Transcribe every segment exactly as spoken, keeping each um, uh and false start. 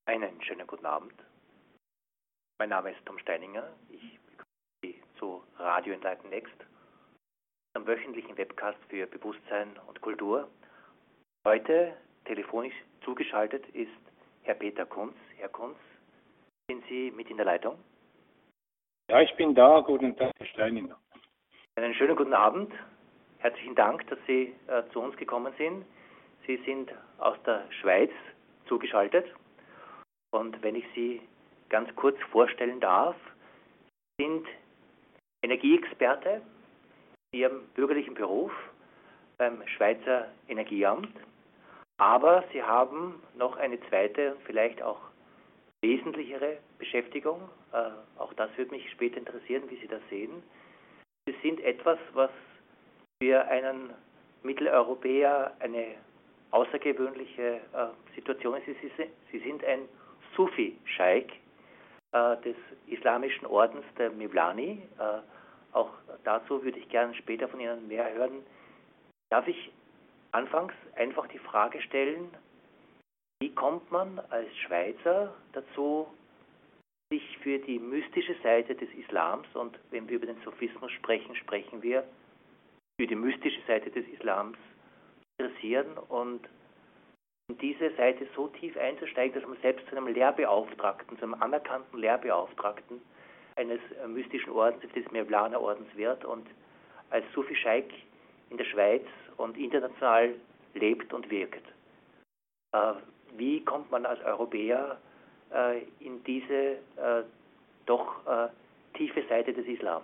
Einen schönen guten Abend. Mein Name ist Tom Steininger. Ich begrüße Sie zu Radio Enlighten Next, einem wöchentlichen Webcast für Bewusstsein und Kultur. Heute telefonisch zugeschaltet ist Herr Peter Kunz. Herr Kunz, sind Sie mit in der Leitung? Ja, ich bin da. Guten Tag, Herr Steininger. Einen schönen guten Abend. Herzlichen Dank, dass Sie äh, zu uns gekommen sind. Sie sind aus der Schweiz zugeschaltet. Und wenn ich Sie ganz kurz vorstellen darf, sind Energieexperte in Ihrem bürgerlichen Beruf beim Schweizer Energieamt, aber Sie haben noch eine zweite und vielleicht auch wesentlichere Beschäftigung. Äh, auch das würde mich später interessieren, wie Sie das sehen. Sie sind etwas, was für einen Mitteleuropäer eine außergewöhnliche äh, Situation ist. Sie, Sie sind ein Sufi-Scheik äh, des islamischen Ordens der Mevlani. Äh, auch dazu würde ich gerne später von Ihnen mehr hören. Darf ich anfangs einfach die Frage stellen, wie kommt man als Schweizer dazu, sich für die mystische Seite des Islams, und wenn wir über den Sufismus sprechen, sprechen wir für die mystische Seite des Islams, interessieren und in diese Seite so tief einzusteigen, dass man selbst zu einem Lehrbeauftragten, zu einem anerkannten Lehrbeauftragten eines äh, mystischen Ordens, des Mevlaner Ordens wird und als Sufi-Scheik in der Schweiz und international lebt und wirkt. Äh, wie kommt man als Europäer äh, in diese äh, doch äh, tiefe Seite des Islam?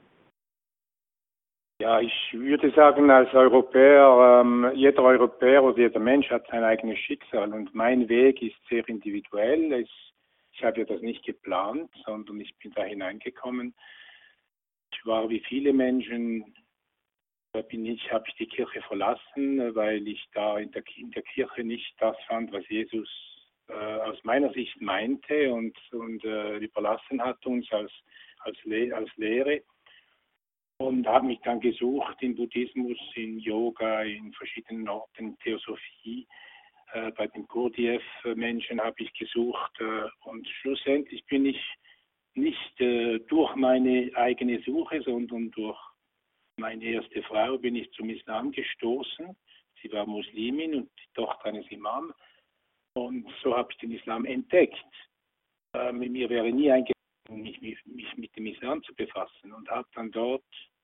Ja, ich würde sagen, als Europäer, ähm, jeder Europäer oder jeder Mensch hat sein eigenes Schicksal und mein Weg ist sehr individuell. Es, ich habe ja das nicht geplant, sondern ich bin da hineingekommen. Ich war wie viele Menschen, da bin ich, habe ich die Kirche verlassen, weil ich da in der, in der Kirche nicht das fand, was Jesus äh, aus meiner Sicht meinte und, und äh, überlassen hat uns als, als, Le als Lehre. Und habe mich dann gesucht in Buddhismus, in Yoga, in verschiedenen Orten, Theosophie. Äh, bei den Gurdjieff-Menschen habe ich gesucht. Äh, und schlussendlich bin ich nicht äh, durch meine eigene Suche, sondern durch meine erste Frau bin ich zum Islam gestoßen. Sie war Muslimin und die Tochter eines Imam. Und so habe ich den Islam entdeckt. Äh, mir wäre nie eingefallen, mich, mich, mich mit dem Islam zu befassen und habe dann dort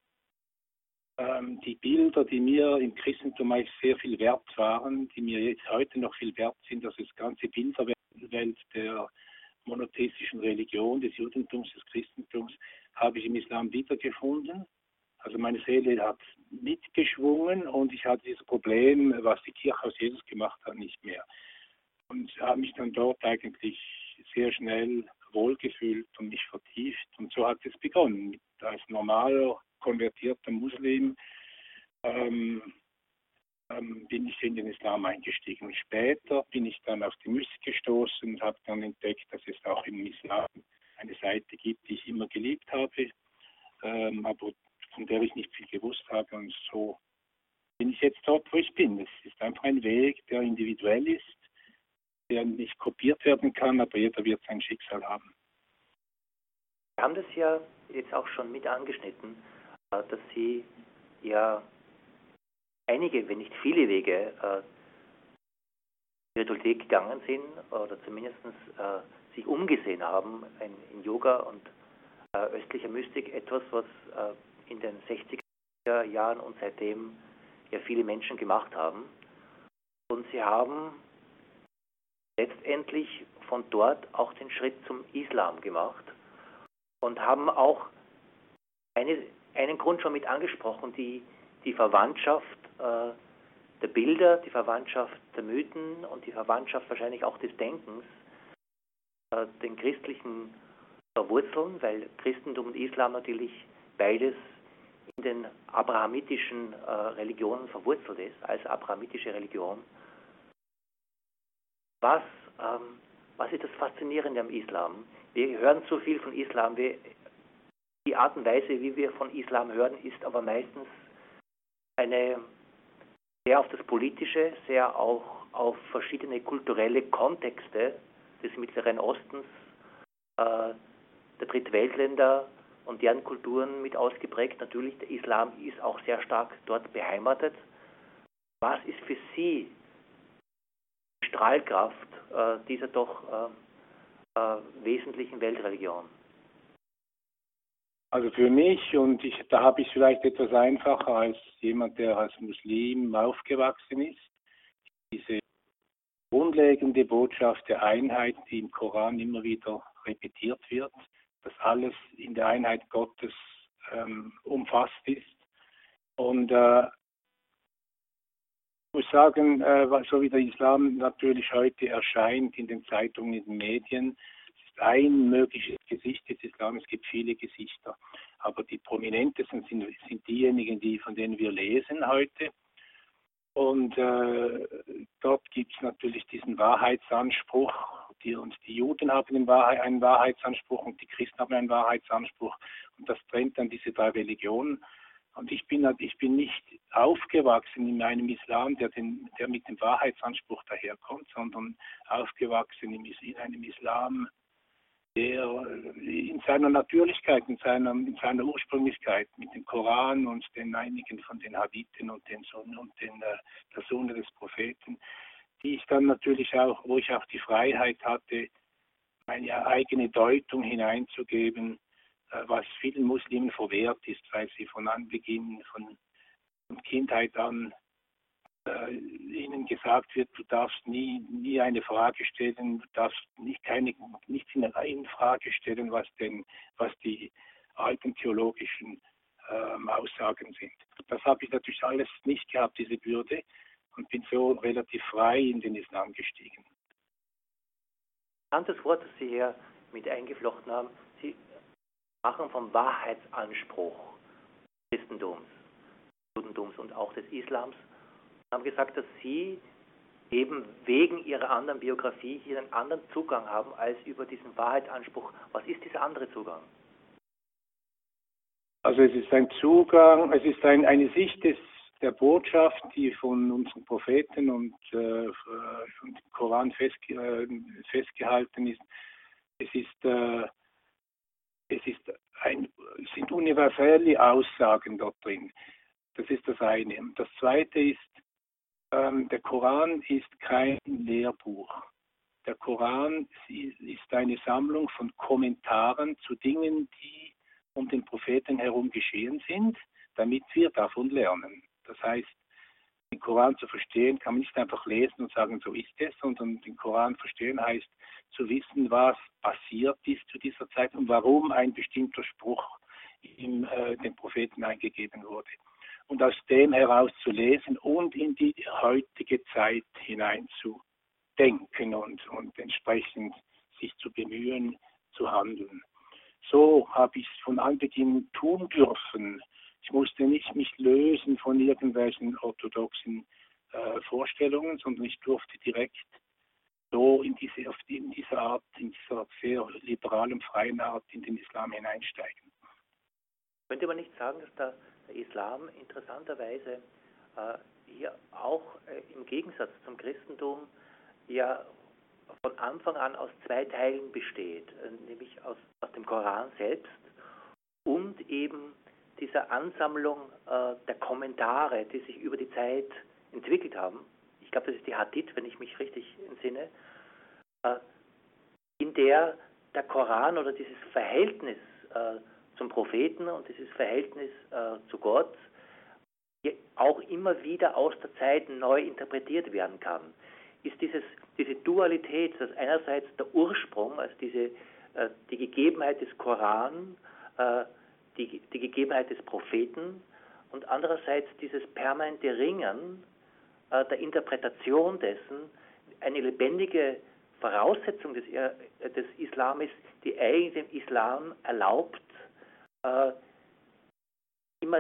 ähm, die Bilder, die mir im Christentum eigentlich sehr viel wert waren, die mir jetzt heute noch viel wert sind, dass das ganze Bilderwelt der monotheistischen Religion, des Judentums, des Christentums, habe ich im Islam wiedergefunden. Also meine Seele hat mitgeschwungen und ich hatte dieses Problem, was die Kirche aus Jesus gemacht hat, nicht mehr. Und habe mich dann dort eigentlich sehr schnell wohlgefühlt und mich vertieft. Und so hat es begonnen. Als normaler, konvertierter Muslim ähm, ähm, bin ich in den Islam eingestiegen. Und später bin ich dann auf die Mystik gestoßen und habe dann entdeckt, dass es auch im Islam eine Seite gibt, die ich immer geliebt habe, ähm, aber von der ich nicht viel gewusst habe. Und so bin ich jetzt dort, wo ich bin. Es ist einfach ein Weg, der individuell ist, der nicht kopiert werden kann, aber jeder wird sein Schicksal haben. Wir haben das ja jetzt auch schon mit angeschnitten, dass Sie ja einige, wenn nicht viele Wege äh, Spiritualität gegangen sind oder zumindest äh, sich umgesehen haben in, in Yoga und äh, östlicher Mystik, etwas, was äh, in den sechziger Jahren und seitdem ja viele Menschen gemacht haben. Und Sie haben letztendlich von dort auch den Schritt zum Islam gemacht und haben auch eine, einen Grund schon mit angesprochen, die, die Verwandtschaft äh, der Bilder, die Verwandtschaft der Mythen und die Verwandtschaft wahrscheinlich auch des Denkens, äh, den christlichen Wurzeln, weil Christentum und Islam natürlich beides in den abrahamitischen äh, Religionen verwurzelt ist, als abrahamitische Religion. Was, ähm, was ist das Faszinierende am Islam? Wir hören so viel von Islam. Wir, die Art und Weise, wie wir von Islam hören, ist aber meistens eine sehr auf das Politische, sehr auch auf verschiedene kulturelle Kontexte des Mittleren Ostens, äh, der Drittweltländer und deren Kulturen mit ausgeprägt. Natürlich, der Islam ist auch sehr stark dort beheimatet. Was ist für Sie die Strahlkraft äh, dieser doch äh, äh, wesentlichen Weltreligion? Also für mich, und ich, da habe ich es vielleicht etwas einfacher als jemand, der als Muslim aufgewachsen ist, diese grundlegende Botschaft der Einheit, die im Koran immer wieder repetiert wird, dass alles in der Einheit Gottes ähm, umfasst ist. Und äh, ich muss sagen, äh, so wie der Islam natürlich heute erscheint in den Zeitungen, in den Medien, ist ein mögliches Gesicht des Islam. Es gibt viele Gesichter, aber die prominentesten sind, sind diejenigen, die, von denen wir lesen heute. Und äh, dort gibt es natürlich diesen Wahrheitsanspruch. Die, und die Juden haben einen, Wahrheit, einen Wahrheitsanspruch und die Christen haben einen Wahrheitsanspruch. Und das trennt dann diese drei Religionen. Und ich bin, ich bin nicht aufgewachsen in einem Islam, der, den, der mit dem Wahrheitsanspruch daherkommt, sondern aufgewachsen in, in einem Islam, der in seiner Natürlichkeit, in seiner, in seiner Ursprünglichkeit mit dem Koran und den einigen von den Hadithen und den, und den äh, Personen des Propheten, die ich dann natürlich auch, wo ich auch die Freiheit hatte, meine eigene Deutung hineinzugeben, äh, was vielen Muslimen verwehrt ist, weil sie von Anbeginn, von, von Kindheit an, äh, ihnen gesagt wird, du darfst nie, nie eine Frage stellen, du darfst nicht keine, nichts in in Frage stellen, was denn, was die alten theologischen ähm, Aussagen sind. Das habe ich natürlich alles nicht gehabt, diese Bürde, und bin so relativ frei in den Islam gestiegen. Ein anderes Wort, das Sie hier mit eingeflochten haben, Sie machen vom Wahrheitsanspruch des Christentums, Judentums und auch des Islams, haben gesagt, dass Sie eben wegen Ihrer anderen Biografie hier einen anderen Zugang haben als über diesen Wahrheitsanspruch. Was ist dieser andere Zugang? Also es ist ein Zugang, es ist ein, eine Sicht des, der Botschaft, die von unseren Propheten und äh, von dem Koran festge äh, festgehalten ist. Es ist, äh, es ist ein, es sind universelle Aussagen dort drin. Das ist das eine. Und das zweite ist, ähm, der Koran ist kein Lehrbuch. Der Koran ist eine Sammlung von Kommentaren zu Dingen, die um den Propheten herum geschehen sind, damit wir davon lernen. Das heißt, den Koran zu verstehen, kann man nicht einfach lesen und sagen, so ist es, sondern den Koran verstehen heißt, zu wissen, was passiert ist zu dieser Zeit und warum ein bestimmter Spruch in äh, den Propheten eingegeben wurde. Und aus dem heraus zu lesen und in die heutige Zeit hineinzudenken und, und entsprechend sich zu bemühen, zu handeln. So habe ich es von Anbeginn tun dürfen. Ich musste nicht mich lösen von irgendwelchen orthodoxen äh, Vorstellungen, sondern ich durfte direkt so in diese, auf die, in dieser Art, in dieser sehr liberalen, freien Art in den Islam hineinsteigen. Könnte man nicht sagen, dass der, der Islam interessanterweise äh, hier auch äh, im Gegensatz zum Christentum ja von Anfang an aus zwei Teilen besteht, äh, nämlich aus, aus dem Koran selbst und eben dieser Ansammlung äh, der Kommentare, die sich über die Zeit entwickelt haben. Ich glaube, das ist die Hadith, wenn ich mich richtig entsinne, äh, in der der Koran oder dieses Verhältnis äh, zum Propheten und dieses Verhältnis äh, zu Gott auch immer wieder aus der Zeit neu interpretiert werden kann. Ist dieses, diese Dualität, dass einerseits der Ursprung, also diese, äh, die Gegebenheit des Koran, äh, die, die Gegebenheit des Propheten und andererseits dieses permanente Ringen äh, der Interpretation dessen, eine lebendige Voraussetzung des, äh, des Islam ist, die eigentlich dem Islam erlaubt, äh, immer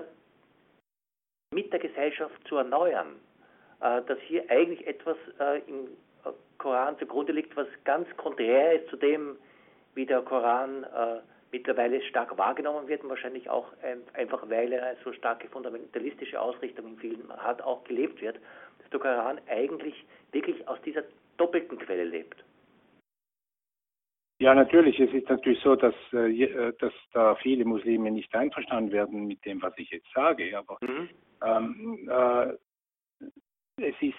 mit der Gesellschaft zu erneuern, äh, dass hier eigentlich etwas äh, im Koran zugrunde liegt, was ganz konträr ist zu dem, wie der Koran äh, mittlerweile stark wahrgenommen wird und wahrscheinlich auch ähm, einfach, weil er eine so starke fundamentalistische Ausrichtung in vielen hat, auch gelebt wird, dass der Koran eigentlich wirklich aus dieser doppelten Quelle lebt. Ja, natürlich. Es ist natürlich so, dass, äh, dass da viele Muslime nicht einverstanden werden mit dem, was ich jetzt sage. Aber Mhm. ähm, äh, es ist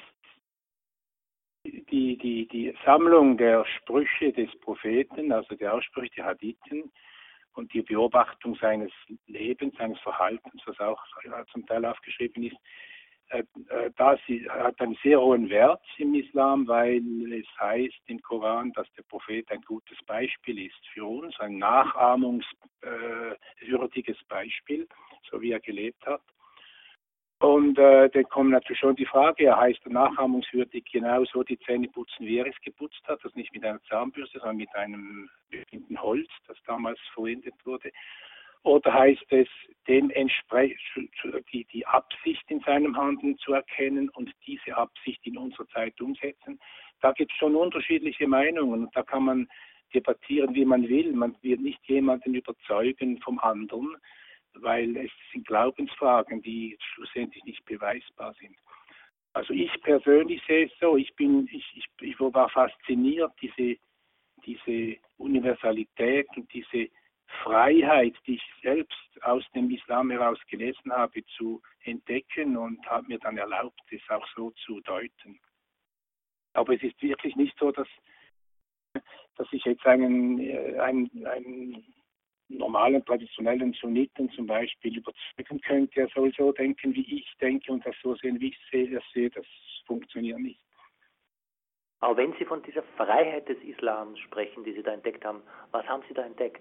die, die, die Sammlung der Sprüche des Propheten, also der Aussprüche, die Hadithen und die Beobachtung seines Lebens, seines Verhaltens, was auch zum Teil aufgeschrieben ist, äh, äh, das hat einen sehr hohen Wert im Islam, weil es heißt im Koran, dass der Prophet ein gutes Beispiel ist für uns, ein nachahmungswürdiges Beispiel, so wie er gelebt hat. Und äh, dann kommt natürlich schon die Frage, er heißt nachahmungswürdig genauso die Zähne putzen, wie er es geputzt hat, also nicht mit einer Zahnbürste, sondern mit einem bestimmten Holz, das damals verwendet wurde. Oder heißt es, dem entsprechend die, die Absicht in seinem Handeln zu erkennen und diese Absicht in unserer Zeit umsetzen? Da gibt es schon unterschiedliche Meinungen und da kann man debattieren, wie man will. Man wird nicht jemanden überzeugen vom anderen, weil es sind Glaubensfragen, die schlussendlich nicht beweisbar sind. Also ich persönlich sehe es so, ich bin, ich, ich, ich war fasziniert, diese, diese Universalität und diese Freiheit, die ich selbst aus dem Islam heraus gelesen habe, zu entdecken und habe mir dann erlaubt, es auch so zu deuten. Aber es ist wirklich nicht so, dass, dass ich jetzt einen, einen, einen normalen, traditionellen Sunniten zum Beispiel überzeugen könnte, er soll so denken, wie ich denke und das so sehen, wie ich sehe, das sehe, das funktioniert nicht. Aber wenn Sie von dieser Freiheit des Islams sprechen, die Sie da entdeckt haben, was haben Sie da entdeckt?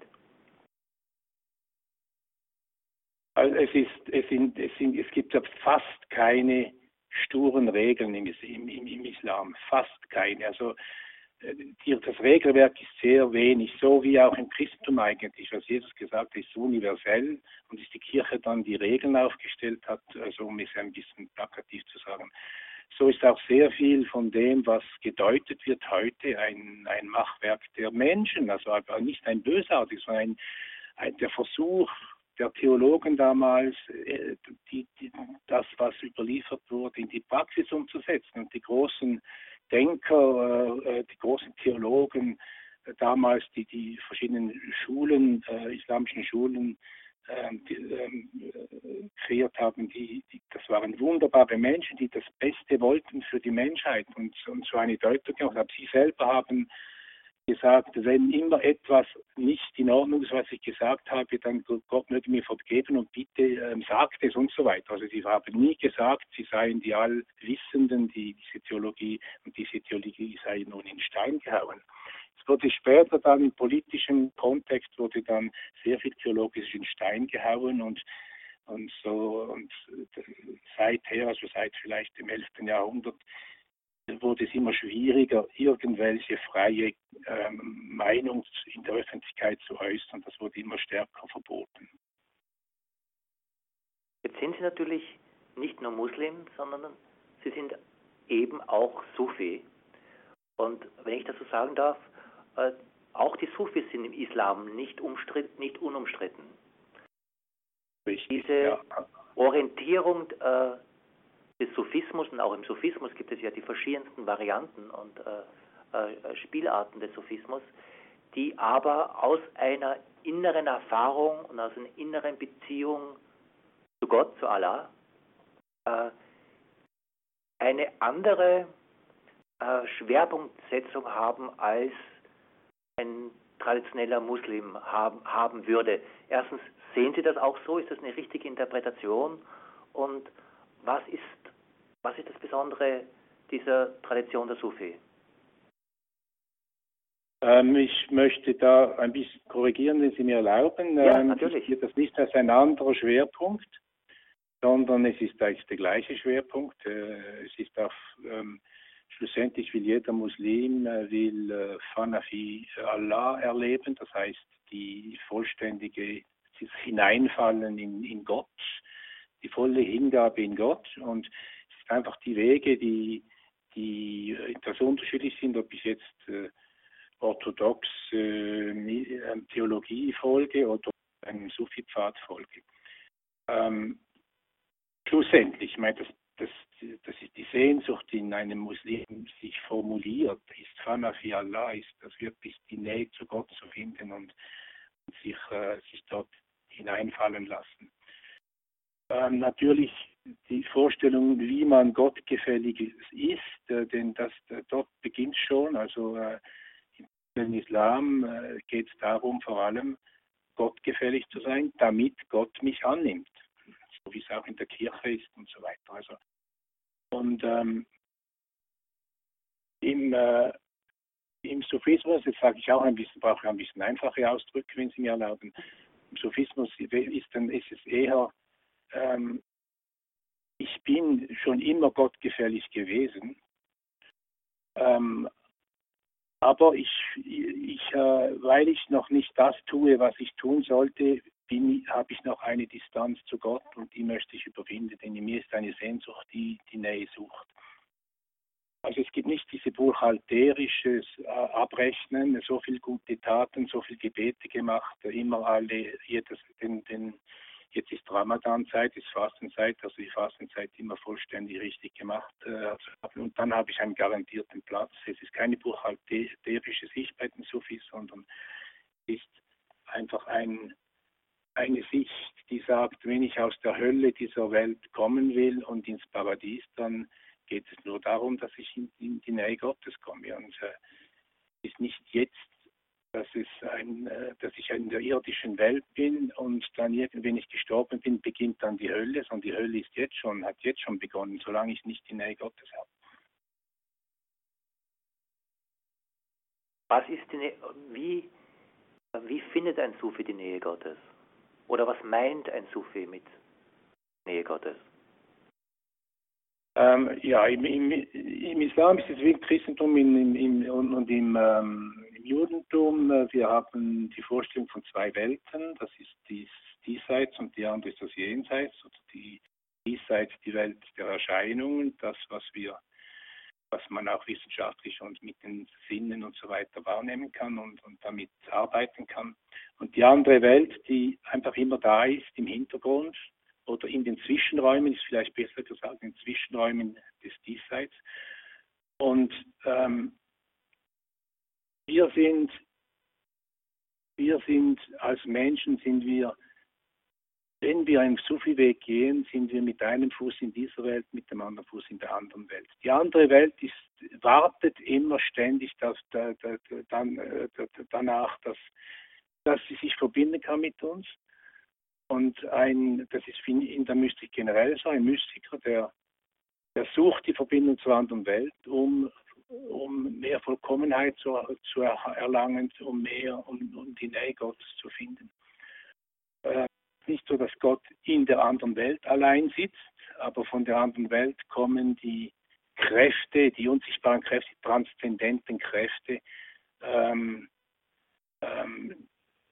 Also es ist, es sind, es sind, es gibt fast keine sturen Regeln im, im, im Islam, fast keine. Also das Regelwerk ist sehr wenig, so wie auch im Christentum eigentlich, was Jesus gesagt hat, ist universell und ist die Kirche dann die Regeln aufgestellt hat, also um es ein bisschen plakativ zu sagen. So ist auch sehr viel von dem, was gedeutet wird heute, ein, ein Machwerk der Menschen, also aber nicht ein bösartiges, sondern ein, ein, der Versuch der Theologen damals, die, die, das, was überliefert wurde, in die Praxis umzusetzen. Und die großen Denker, äh, die großen Theologen, äh, damals die die verschiedenen Schulen, äh, islamischen Schulen äh, die, äh, kreiert haben, die, die, das waren wunderbare Menschen, die das Beste wollten für die Menschheit und, und so eine Deutung gemacht haben. Sie selber haben gesagt, wenn immer etwas nicht in Ordnung ist, was ich gesagt habe, dann Gott möge mir vergeben und bitte ähm, sagt es und so weiter. Also sie haben nie gesagt, sie seien die Allwissenden, die diese Theologie und diese Theologie sei nun in Stein gehauen. Es wurde später dann im politischen Kontext wurde dann sehr viel theologisch in Stein gehauen und und so und seither, also seit vielleicht dem elften Jahrhundert, wurde es immer schwieriger, irgendwelche freie ähm, Meinung in der Öffentlichkeit zu äußern. Das wurde immer stärker verboten. Jetzt sind Sie natürlich nicht nur Muslim, sondern Sie sind eben auch Sufi. Und wenn ich das so sagen darf, äh, auch die Sufis sind im Islam nicht, umstritt, nicht unumstritten. Richtig, Diese ja. Orientierung äh, des Sufismus, und auch im Sufismus gibt es ja die verschiedensten Varianten und äh, äh, Spielarten des Sufismus, die aber aus einer inneren Erfahrung und aus einer inneren Beziehung zu Gott, zu Allah, äh, eine andere äh, Schwerpunktsetzung haben, als ein traditioneller Muslim haben, haben würde. Erstens, sehen Sie das auch so? Ist das eine richtige Interpretation? Und was ist, was ist das Besondere dieser Tradition der Sufi? Ähm, ich möchte da ein bisschen korrigieren, wenn Sie mir erlauben. Ja, ähm, natürlich. Ich sehe das nicht als ein anderer Schwerpunkt, sondern es ist eigentlich der gleiche Schwerpunkt. Äh, es ist auch ähm, schlussendlich will jeder Muslim äh, will äh, Fanafi Allah erleben, das heißt die vollständige das Hineinfallen in, in Gott, die volle Hingabe in Gott und es ist einfach die Wege, die die etwas unterschiedlich sind, ob ich jetzt äh, orthodox äh, Theologie folge oder einem Sufi-Pfad folge. Ähm, schlussendlich, ich meine, das das, das ist die Sehnsucht, die in einem Muslim sich formuliert, ist Fana fi Allah, ist das wirklich die Nähe zu Gott zu finden und, und sich, äh, sich dort hineinfallen lassen. Ähm, natürlich die Vorstellung, wie man gottgefällig ist, äh, denn das äh, dort beginnt schon. Also äh, im Islam äh, geht es darum, vor allem gottgefällig zu sein, damit Gott mich annimmt, so wie es auch in der Kirche ist und so weiter. Also und ähm, im im, äh, im Sufismus, jetzt sage ich auch ein bisschen, brauche ich ein bisschen einfache Ausdrücke, wenn Sie mir erlauben. Im Sufismus ist, dann, ist es eher ähm, ich bin schon immer gottgefällig gewesen, ähm, aber ich, ich äh, weil ich noch nicht das tue, was ich tun sollte, habe ich noch eine Distanz zu Gott und die möchte ich überwinden, denn in mir ist eine Sehnsucht, die die Nähe sucht. Also es gibt nicht diese buchhalterisches äh, Abrechnen, so viele gute Taten, so viele Gebete gemacht, immer alle, jedes, den, den Jetzt ist Ramadan-Zeit, ist Fastenzeit, also die Fastenzeit immer vollständig richtig gemacht. Äh, und dann habe ich einen garantierten Platz. Es ist keine buchhalterische Sicht bei den Sufis, sondern es ist einfach ein, eine Sicht, die sagt, wenn ich aus der Hölle dieser Welt kommen will und ins Paradies, dann geht es nur darum, dass ich in, in die Nähe Gottes komme. Und es äh, ist nicht jetzt, dass, es ein, dass ich in der irdischen Welt bin und dann irgendwie, wenn ich gestorben bin, beginnt dann die Hölle, sondern die Hölle ist jetzt schon, hat jetzt schon begonnen, solange ich nicht die Nähe Gottes habe. Was ist die Nähe, wie, wie findet ein Sufi die Nähe Gottes? Oder was meint ein Sufi mit Nähe Gottes? Ähm, ja, im, im, im Islam ist es wie im Christentum im, im, und, und im, ähm, im Judentum. Wir haben die Vorstellung von zwei Welten. Das ist dies diesseits und die andere ist das Jenseits. Oder die diesseits die Welt der Erscheinungen, das, was wir, was man auch wissenschaftlich und mit den Sinnen und so weiter wahrnehmen kann und, und damit arbeiten kann. Und die andere Welt, die einfach immer da ist im Hintergrund, oder in den Zwischenräumen, ist vielleicht besser gesagt, in den Zwischenräumen des Diesseits. Und ähm, wir sind, wir sind als Menschen, sind wir, wenn wir einen Sufi-Weg gehen, sind wir mit einem Fuß in dieser Welt, mit dem anderen Fuß in der anderen Welt. Die andere Welt ist, wartet immer ständig dass, da, da, dann, da, danach, dass, dass sie sich verbinden kann mit uns. Und ein, das ist in der Mystik generell so, ein Mystiker, der, der sucht die Verbindung zur anderen Welt, um, um mehr Vollkommenheit zu, zu erlangen, um mehr, um, um die Nähe Gottes zu finden. Äh, nicht so, dass Gott in der anderen Welt allein sitzt, aber von der anderen Welt kommen die Kräfte, die unsichtbaren Kräfte, die transzendenten Kräfte, ähm, ähm,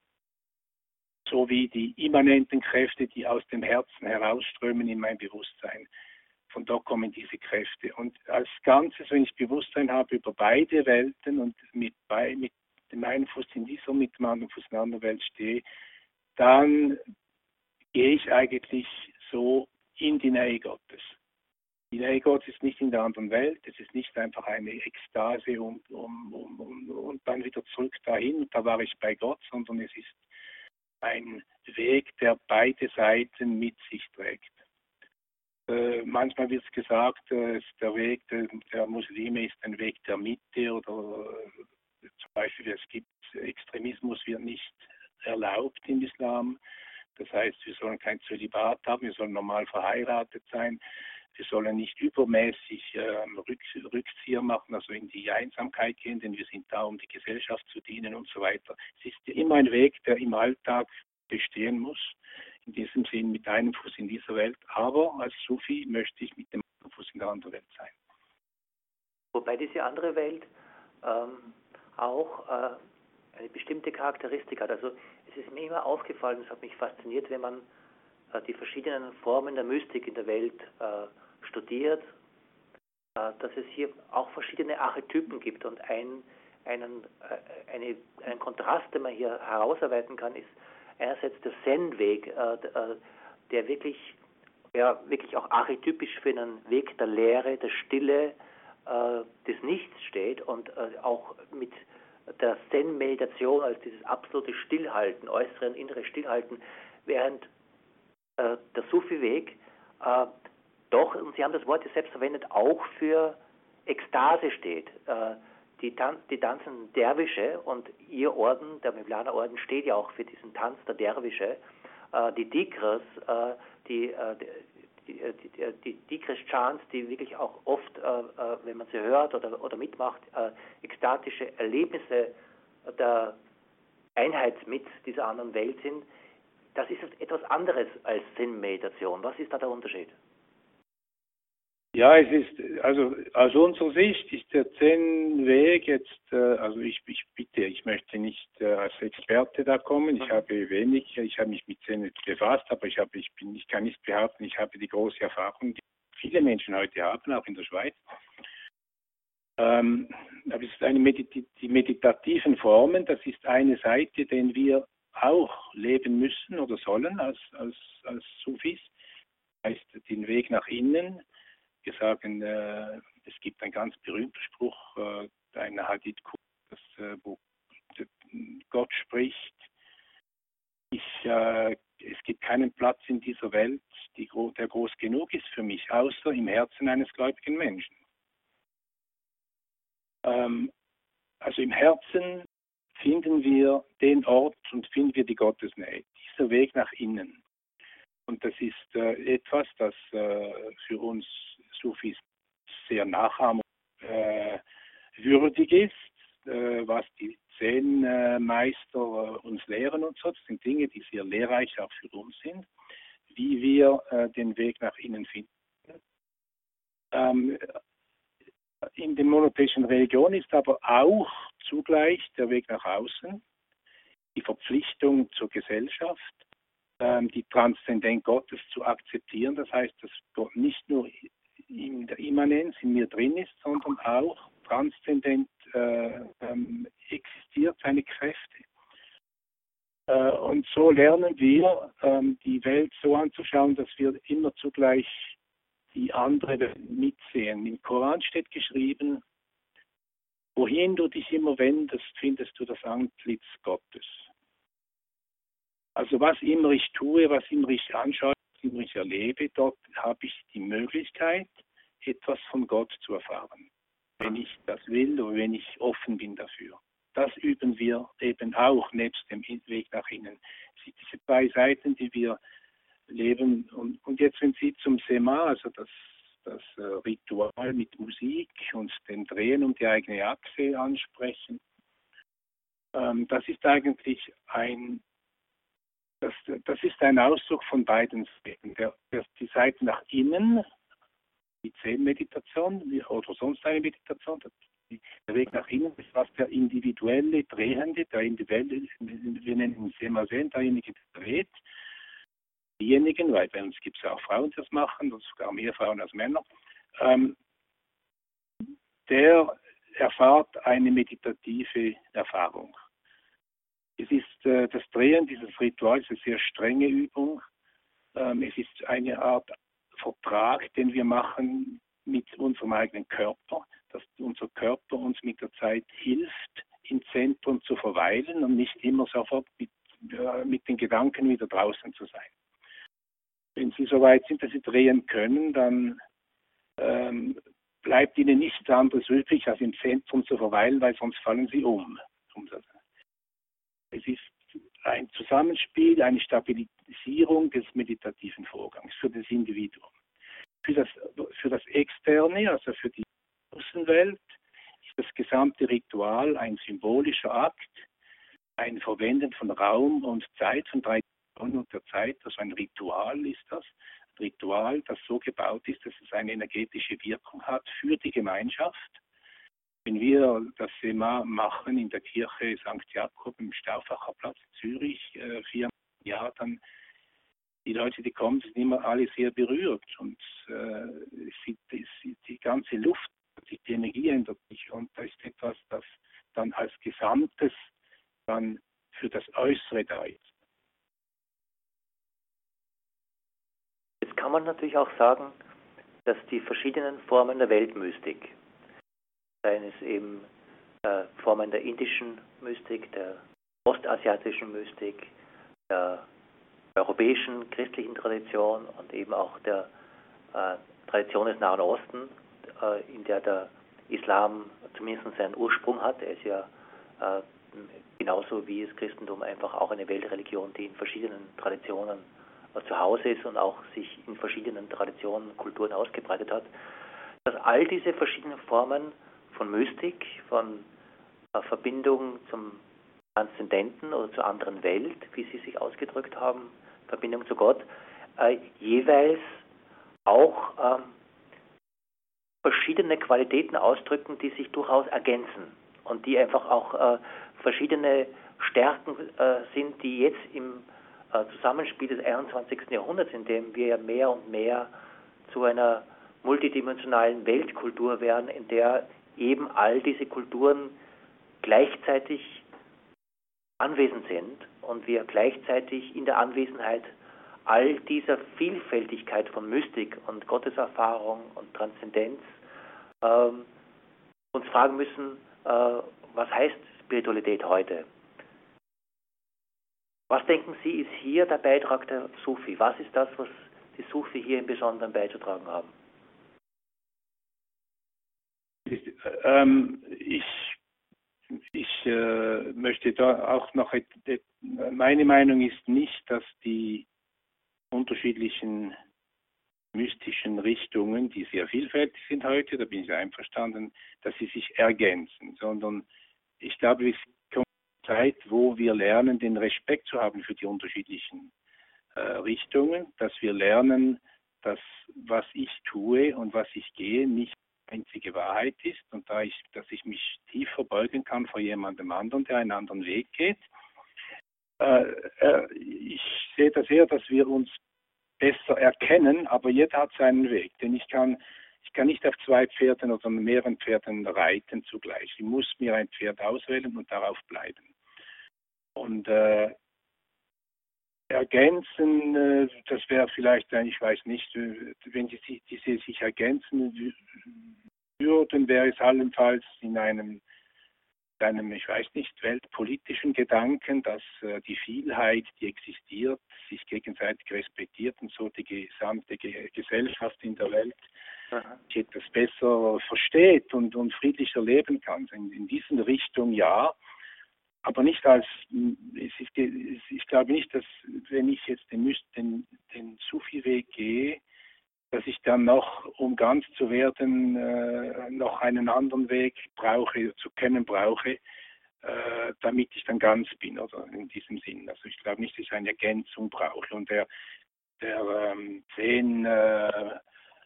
sowie die immanenten Kräfte, die aus dem Herzen herausströmen in mein Bewusstsein. Von dort kommen diese Kräfte. Und als Ganzes, wenn ich Bewusstsein habe über beide Welten und mit, bei, mit dem einen Fuß in dieser, mit dem anderen Fuß in der anderen Welt stehe, dann gehe ich eigentlich so in die Nähe Gottes. Die Nähe Gottes ist nicht in der anderen Welt, es ist nicht einfach eine Ekstase und, um, um, um, und dann wieder zurück dahin, da war ich bei Gott, sondern es ist ein Weg, der beide Seiten mit sich trägt. Äh, manchmal wird es gesagt, äh, der Weg der, der Muslime ist ein Weg der Mitte oder äh, zum Beispiel es gibt Extremismus wird nicht erlaubt im Islam. Das heißt, wir sollen kein Zölibat haben, wir sollen normal verheiratet sein. Wir sollen nicht übermäßig äh, Rück, Rückzieher machen, also in die Einsamkeit gehen, denn wir sind da, um die Gesellschaft zu dienen und so weiter. Es ist immer ein Weg, der im Alltag bestehen muss, in diesem Sinn mit einem Fuß in dieser Welt, aber als Sufi möchte ich mit dem anderen Fuß in der anderen Welt sein. Wobei diese andere Welt ähm, auch äh, eine bestimmte Charakteristik hat. Also es ist mir immer aufgefallen, es hat mich fasziniert, wenn man äh, die verschiedenen Formen der Mystik in der Welt äh, studiert, äh, dass es hier auch verschiedene Archetypen gibt und ein, einen, äh, eine, einen Kontrast, den man hier herausarbeiten kann, ist einerseits der Zen-Weg, äh, der wirklich ja wirklich auch archetypisch für einen Weg der Leere, der Stille, äh, des Nichts steht und äh, auch mit der Zen-Meditation als dieses absolute Stillhalten, äußere und innere Stillhalten, während äh, der Sufi-Weg äh, doch, und Sie haben das Wort ja selbst verwendet, auch für Ekstase steht. Äh, die, Tan die tanzenden Derwische und Ihr Orden, der Mevlana Orden, steht ja auch für diesen Tanz der Derwische. Äh, die Dikras, äh, die, äh, die, die, die, die Dikras-Chants, die wirklich auch oft, äh, äh, wenn man sie hört oder, oder mitmacht, äh, ekstatische Erlebnisse der Einheit mit dieser anderen Welt sind, das ist etwas anderes als Zen-Meditation. Was ist da der Unterschied? Ja, es ist, also aus unserer Sicht ist der Zen-Weg jetzt, äh, also ich, ich bitte, ich möchte nicht äh, als Experte da kommen, ich habe wenig, ich habe mich mit Zen nicht befasst, aber ich habe, ich bin, ich kann nicht behaupten, ich habe die große Erfahrung, die viele Menschen heute haben, auch in der Schweiz. Ähm, aber es ist eine Medit die meditativen Formen, das ist eine Seite, den wir auch leben müssen oder sollen als, als, als Sufis, das heißt den Weg nach innen. Wir sagen, äh, es gibt einen ganz berühmten Spruch, äh, ein Hadith, das, äh, wo Gott spricht, ich, äh, es gibt keinen Platz in dieser Welt, die, der groß genug ist für mich, außer im Herzen eines gläubigen Menschen. Ähm, also im Herzen finden wir den Ort und finden wir die Gottesnähe, dieser Weg nach innen. Und das ist äh, etwas, das äh, für uns Sufis sehr nachahmungswürdig äh, ist, äh, was die Zen-Meister äh, uns lehren und so. Das sind Dinge, die sehr lehrreich auch für uns sind, wie wir äh, den Weg nach innen finden. Ähm, in den monotheistischen Religionen ist aber auch zugleich der Weg nach außen, die Verpflichtung zur Gesellschaft, die Transzendenz Gottes zu akzeptieren. Das heißt, dass Gott nicht nur in der Immanenz in mir drin ist, sondern auch transzendent äh, ähm, existiert, seine Kräfte. Äh, und so lernen wir, ähm, die Welt so anzuschauen, dass wir immer zugleich die andere Welt mitsehen. Im Koran steht geschrieben, wohin du dich immer wendest, findest du das Antlitz Gottes. Also was immer ich tue, was immer ich anschaue, was immer ich erlebe, dort habe ich die Möglichkeit, etwas von Gott zu erfahren. Wenn ich das will oder wenn ich offen bin dafür. Das üben wir eben auch nebst dem Weg nach innen. Diese zwei Seiten, die wir leben. Und, und jetzt, wenn Sie zum Sema, also das, das Ritual mit Musik und dem Drehen um die eigene Achse ansprechen, ähm, das ist eigentlich ein Das, das ist ein Ausdruck von beiden Seiten. Der, der, die Seite nach innen, die Zen-Meditation oder sonst eine Meditation, die, der Weg nach innen ist, was der individuelle Drehende, der individuelle, wir nennen ihn Sema-Zen, derjenige, der dreht, diejenigen, weil bei uns gibt es ja auch Frauen, die das machen, und sogar mehr Frauen als Männer, ähm, der erfahrt eine meditative Erfahrung. Es ist äh, das Drehen dieses Rituals eine sehr strenge Übung. Ähm, es ist eine Art Vertrag, den wir machen mit unserem eigenen Körper, dass unser Körper uns mit der Zeit hilft, im Zentrum zu verweilen und nicht immer sofort mit, äh, mit den Gedanken wieder draußen zu sein. Wenn Sie so weit sind, dass Sie drehen können, dann ähm, bleibt Ihnen nichts anderes übrig, als im Zentrum zu verweilen, weil sonst fallen Sie um. Es ist ein Zusammenspiel, eine Stabilisierung des meditativen Vorgangs für das Individuum. Für das, für das Externe, also für die Außenwelt, ist das gesamte Ritual ein symbolischer Akt, ein Verwenden von Raum und Zeit, von drei Stunden und der Zeit, also ein Ritual ist das. Ein Ritual, das so gebaut ist, dass es eine energetische Wirkung hat für die Gemeinschaft. Wenn wir das Sema machen in der Kirche Sankt Jakob im Stauffacher Platz in Zürich, äh, vier Jahre, dann die Leute, die kommen, sind immer alle sehr berührt und äh, sie, die, die ganze Luft, die Energie ändert sich und da ist etwas, das dann als Gesamtes dann für das Äußere da ist. Jetzt kann man natürlich auch sagen, dass die verschiedenen Formen der Weltmystik, seien es eben äh, Formen der indischen Mystik, der ostasiatischen Mystik, der europäischen christlichen Tradition und eben auch der äh, Tradition des Nahen Osten, äh, in der der Islam zumindest seinen Ursprung hat. Er ist ja äh, genauso wie das Christentum einfach auch eine Weltreligion, die in verschiedenen Traditionen äh, zu Hause ist und auch sich in verschiedenen Traditionen, Kulturen ausgebreitet hat. Dass all diese verschiedenen Formen von Mystik, von äh, Verbindung zum Transzendenten oder zur anderen Welt, wie Sie sich ausgedrückt haben, Verbindung zu Gott, äh, jeweils auch ähm, verschiedene Qualitäten ausdrücken, die sich durchaus ergänzen und die einfach auch äh, verschiedene Stärken äh, sind, die jetzt im äh, Zusammenspiel des einundzwanzigsten Jahrhunderts, in dem wir ja mehr und mehr zu einer multidimensionalen Weltkultur werden, in der eben all diese Kulturen gleichzeitig anwesend sind und wir gleichzeitig in der Anwesenheit all dieser Vielfältigkeit von Mystik und Gotteserfahrung und Transzendenz ähm, uns fragen müssen, äh, was heißt Spiritualität heute? Was denken Sie, ist hier der Beitrag der Sufi? Was ist das, was die Sufi hier im Besonderen beizutragen haben? Ich, ähm, ich, ich äh, möchte da auch noch, et, et, meine Meinung ist nicht, dass die unterschiedlichen mystischen Richtungen, die sehr vielfältig sind heute, da bin ich einverstanden, dass sie sich ergänzen, sondern ich glaube, es kommt eine Zeit, wo wir lernen, den Respekt zu haben für die unterschiedlichen äh, Richtungen, dass wir lernen, dass was ich tue und was ich gehe nicht die einzige Wahrheit ist und da ich, dass ich mich tief verbeugen kann vor jemandem anderen, der einen anderen Weg geht. Äh, äh, ich sehe das eher, dass wir uns besser erkennen, aber jeder hat seinen Weg. Denn ich kann, ich kann nicht auf zwei Pferden oder mehreren Pferden reiten zugleich. Ich muss mir ein Pferd auswählen und darauf bleiben. Und äh, ergänzen, äh, das wäre vielleicht, ich weiß nicht, wenn sie diese sich ergänzen würden, wäre es allenfalls in einem einem, ich weiß nicht, weltpolitischen Gedanken, dass äh, die Vielheit, die existiert, sich gegenseitig respektiert und so die gesamte Ge- Gesellschaft in der Welt Aha. etwas besser versteht und, und friedlicher leben kann. In, in diesen Richtung ja, aber nicht als, es ist, ich glaube nicht, dass wenn ich jetzt den, den, den Sufi-Weg gehe, dass ich dann noch, um ganz zu werden, äh, noch einen anderen Weg brauche, zu kennen brauche, äh, damit ich dann ganz bin, oder in diesem Sinn. Also ich glaube nicht, dass ich eine Ergänzung brauche. Und der, der ähm, zehn, äh,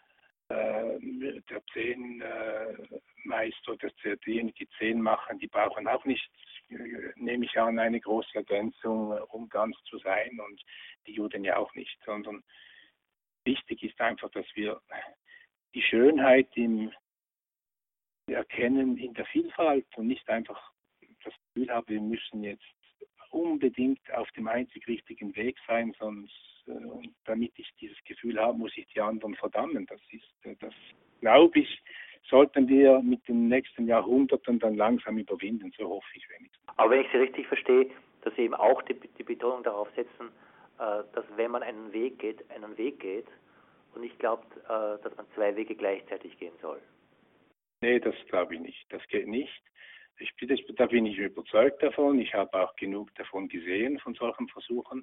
äh, der zehn äh, Meister, das, diejenigen, die zehn machen, die brauchen auch nicht, äh, nehme ich an, eine große Ergänzung, um ganz zu sein, und die Juden ja auch nicht, sondern wichtig ist einfach, dass wir die Schönheit im Erkennen in der Vielfalt und nicht einfach das Gefühl haben, wir müssen jetzt unbedingt auf dem einzig richtigen Weg sein, sonst äh, damit ich dieses Gefühl habe, muss ich die anderen verdammen. Das ist, äh, das glaube ich, sollten wir mit den nächsten Jahrhunderten dann langsam überwinden, so hoffe ich wenigstens. Aber wenn ich Sie richtig verstehe, dass Sie eben auch die, die Betonung darauf setzen, dass wenn man einen Weg geht, einen Weg geht und nicht glaubt, dass man zwei Wege gleichzeitig gehen soll. Nee, das glaube ich nicht. Das geht nicht. Ich, das, da bin ich überzeugt davon. Ich habe auch genug davon gesehen, von solchen Versuchen.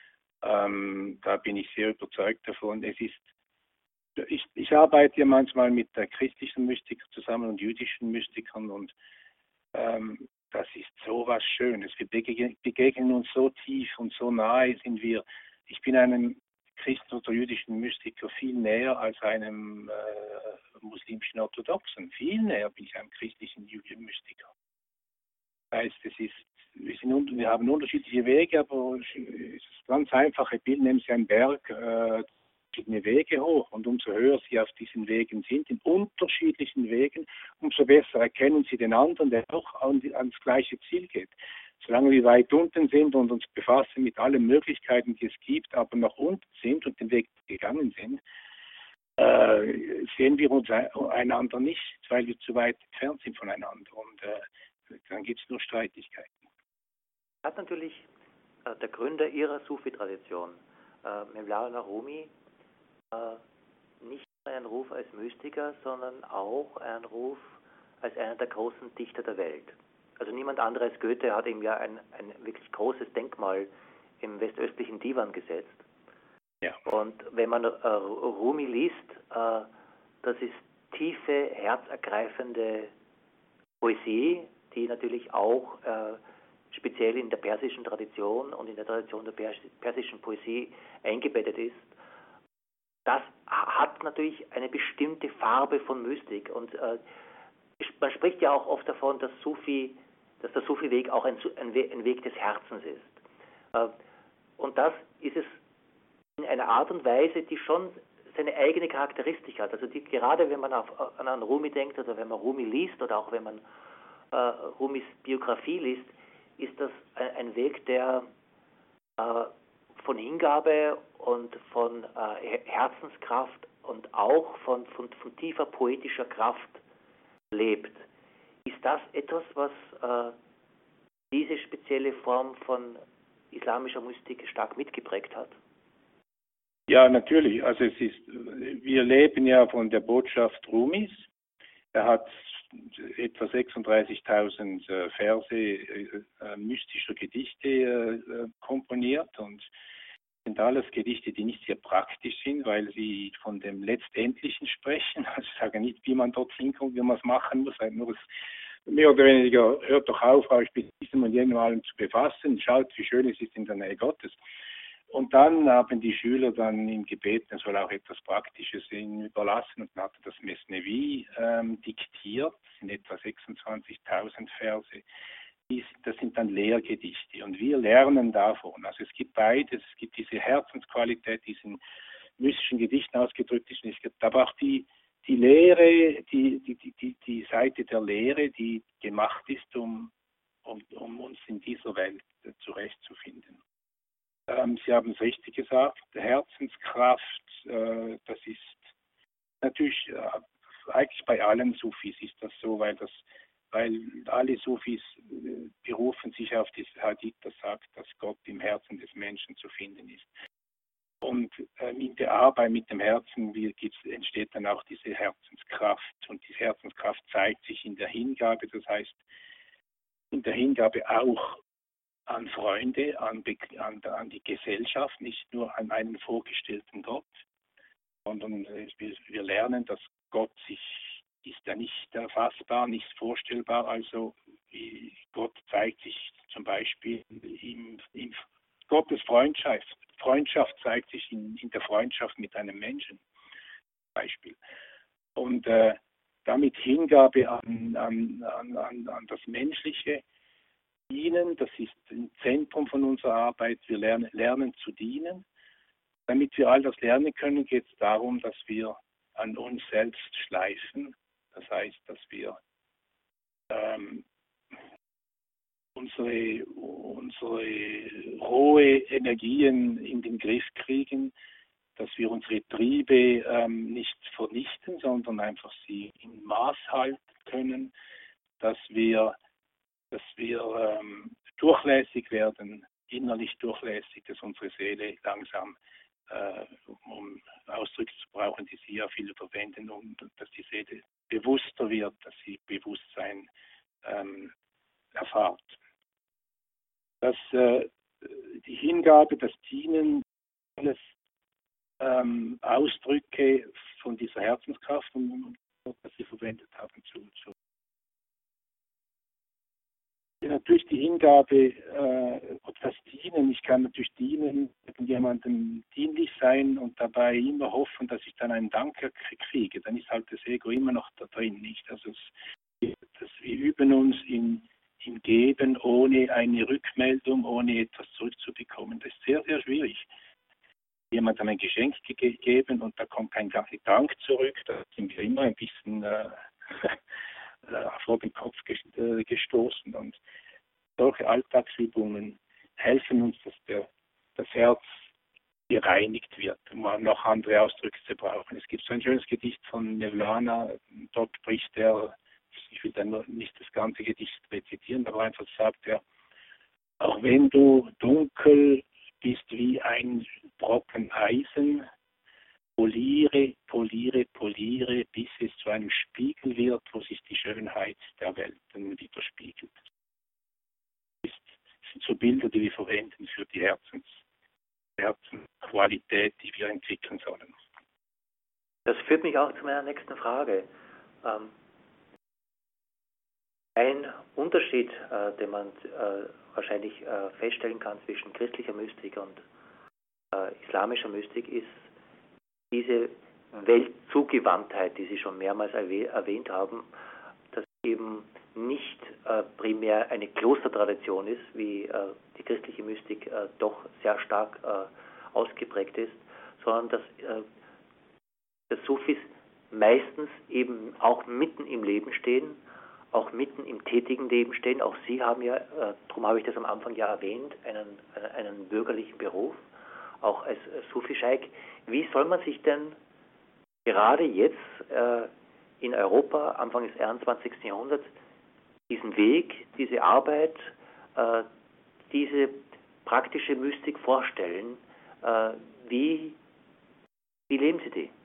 Ähm, da bin ich sehr überzeugt davon. Es ist, ich, ich arbeite ja manchmal mit der christlichen Mystiker zusammen und jüdischen Mystikern und ähm, das ist so was Schönes. Wir begegnen, begegnen uns so tief und so nahe sind wir. Ich bin einem Christen oder jüdischen Mystiker viel näher als einem äh, muslimischen Orthodoxen. Viel näher bin ich einem christlichen jüdischen Mystiker. Das heißt, es ist, wir, sind, wir haben unterschiedliche Wege, aber es ist das ganz einfache Bild. Nehmen Sie einen Berg, äh, verschiedene Wege hoch, und umso höher Sie auf diesen Wegen sind, in unterschiedlichen Wegen, umso besser erkennen Sie den anderen, der auch an, ans gleiche Ziel geht. solange wir weit unten sind und uns befassen mit allen Möglichkeiten, die es gibt, aber noch unten sind und den Weg gegangen sind, äh, sehen wir uns einander nicht, weil wir zu weit entfernt sind voneinander. Und äh, dann gibt es nur Streitigkeiten. Hat natürlich äh, der Gründer ihrer Sufi-Tradition, äh, Mevlana Rumi, äh, nicht nur einen Ruf als Mystiker, sondern auch einen Ruf als einer der großen Dichter der Welt. Also niemand anderes als Goethe hat ihm ja ein, ein wirklich großes Denkmal im westöstlichen Divan gesetzt. Ja. Und wenn man äh, Rumi liest, äh, das ist tiefe, herzergreifende Poesie, die natürlich auch äh, speziell in der persischen Tradition und in der Tradition der pers persischen Poesie eingebettet ist. Das hat natürlich eine bestimmte Farbe von Mystik. Und äh, man spricht ja auch oft davon, dass, Sufi, dass der Sufi-Weg auch ein, ein, We ein Weg des Herzens ist. Äh, und das ist es in einer Art und Weise, die schon seine eigene Charakteristik hat. Also die, gerade wenn man auf, an, an Rumi denkt oder wenn man Rumi liest oder auch wenn man äh, Rumis Biografie liest, ist das ein, ein Weg, der äh, von Hingabe und von äh, Herzenskraft und auch von, von, von tiefer poetischer Kraft lebt. Ist das etwas, was äh, diese spezielle Form von islamischer Mystik stark mitgeprägt hat? Ja, natürlich. Also es ist, wir leben ja von der Botschaft Rumis. Er hat etwa sechsunddreißigtausend äh, Verse äh, äh, mystischer Gedichte äh, komponiert und sind alles Gedichte, die nicht sehr praktisch sind, weil sie von dem Letztendlichen sprechen. Also ich sage nicht, wie man dort hinkommt, wie man es machen muss, nur das mehr oder weniger hört doch auf, euch mit diesem und jenem allem zu befassen. Schaut, wie schön es ist in der Nähe Gottes. Und dann haben die Schüler dann ihm gebeten, er soll auch etwas Praktisches ihnen überlassen. Und dann hat er das Mesnevi ähm, diktiert. Das sind etwa sechsundzwanzigtausend Verse. Das sind dann Lehrgedichte. Und wir lernen davon. Also es gibt beides. Es gibt diese Herzensqualität, diesen mystischen Gedichten ausgedrückt ist. Es gibt aber auch die, die Lehre, die, die, die, die Seite der Lehre, die gemacht ist, um, um, um uns in dieser Welt zurechtzufinden. Sie haben es richtig gesagt, Herzenskraft, äh, das ist natürlich, äh, eigentlich bei allen Sufis ist das so, weil, das, weil alle Sufis äh, berufen sich auf dieses Hadith, das sagt, dass Gott im Herzen des Menschen zu finden ist. Und äh, in der Arbeit mit dem Herzen wie, gibt's, entsteht dann auch diese Herzenskraft. Und diese Herzenskraft zeigt sich in der Hingabe, das heißt, in der Hingabe auch an Freunde, an, an, an die Gesellschaft, nicht nur an einen vorgestellten Gott, sondern wir, wir lernen, dass Gott sich, ist ja nicht erfassbar, nicht vorstellbar, also Gott zeigt sich zum Beispiel in, in Gottes Freundschaft, Freundschaft zeigt sich in, in der Freundschaft mit einem Menschen, zum Beispiel. Und äh, damit Hingabe an, an, an, an das Menschliche, dienen, das ist im Zentrum von unserer Arbeit. Wir lernen, lernen zu dienen. Damit wir all das lernen können, geht es darum, dass wir an uns selbst schleifen. Das heißt, dass wir ähm, unsere, unsere rohe Energien in den Griff kriegen, dass wir unsere Triebe ähm, nicht vernichten, sondern einfach sie im Maß halten können, dass wir dass wir ähm, durchlässig werden, innerlich durchlässig, dass unsere Seele langsam, äh, um Ausdrücke zu brauchen, die Sie ja viele verwenden, um, dass die Seele bewusster wird, dass sie Bewusstsein ähm, erfahrt. Dass äh, die Hingabe, das Dienen, alles ähm, Ausdrücke von dieser Herzenskraft, und, und was Sie verwendet haben, zu, zu natürlich die Hingabe, äh, das Dienen. Ich kann natürlich dienen, jemandem dienlich sein und dabei immer hoffen, dass ich dann einen Dank kriege. Dann ist halt das Ego immer noch da drin, nicht? Also es, das, wir üben uns im, im Geben ohne eine Rückmeldung, ohne etwas zurückzubekommen. Das ist sehr, sehr schwierig. Jemandem ein Geschenk gegeben und da kommt kein Dank zurück. Da sind wir immer ein bisschen äh, vor den Kopf gestoßen. Und solche Alltagsübungen helfen uns, dass der, das Herz gereinigt wird, um noch andere Ausdrücke zu brauchen. Es gibt so ein schönes Gedicht von Mevlana, dort spricht er, ich will dann nicht das ganze Gedicht rezitieren, aber einfach sagt er, auch wenn du dunkel bist wie ein Brocken Eisen, poliere, poliere, poliere, bis es zu einem Spiegel wird, wo sich die Schönheit der Welten widerspiegelt. Das sind so Bilder, die wir verwenden für die Herzens, Herzensqualität, die wir entwickeln sollen. Das führt mich auch zu meiner nächsten Frage. Ähm, ein Unterschied, äh, den man äh, wahrscheinlich äh, feststellen kann zwischen christlicher Mystik und äh, islamischer Mystik, ist diese Weltzugewandtheit, die Sie schon mehrmals erwähnt haben, dass eben nicht äh, primär eine Klostertradition ist, wie äh, die christliche Mystik äh, doch sehr stark äh, ausgeprägt ist, sondern dass äh, dass Sufis meistens eben auch mitten im Leben stehen, auch mitten im tätigen Leben stehen. Auch Sie haben ja, äh, darum habe ich das am Anfang ja erwähnt, einen, einen, einen bürgerlichen Beruf, auch als äh, Sufi-Scheik. Wie soll man sich denn gerade jetzt äh, in Europa, Anfang des einundzwanzigsten Jahrhunderts, diesen Weg, diese Arbeit, äh, diese praktische Mystik vorstellen? Äh, wie, wie leben Sie die?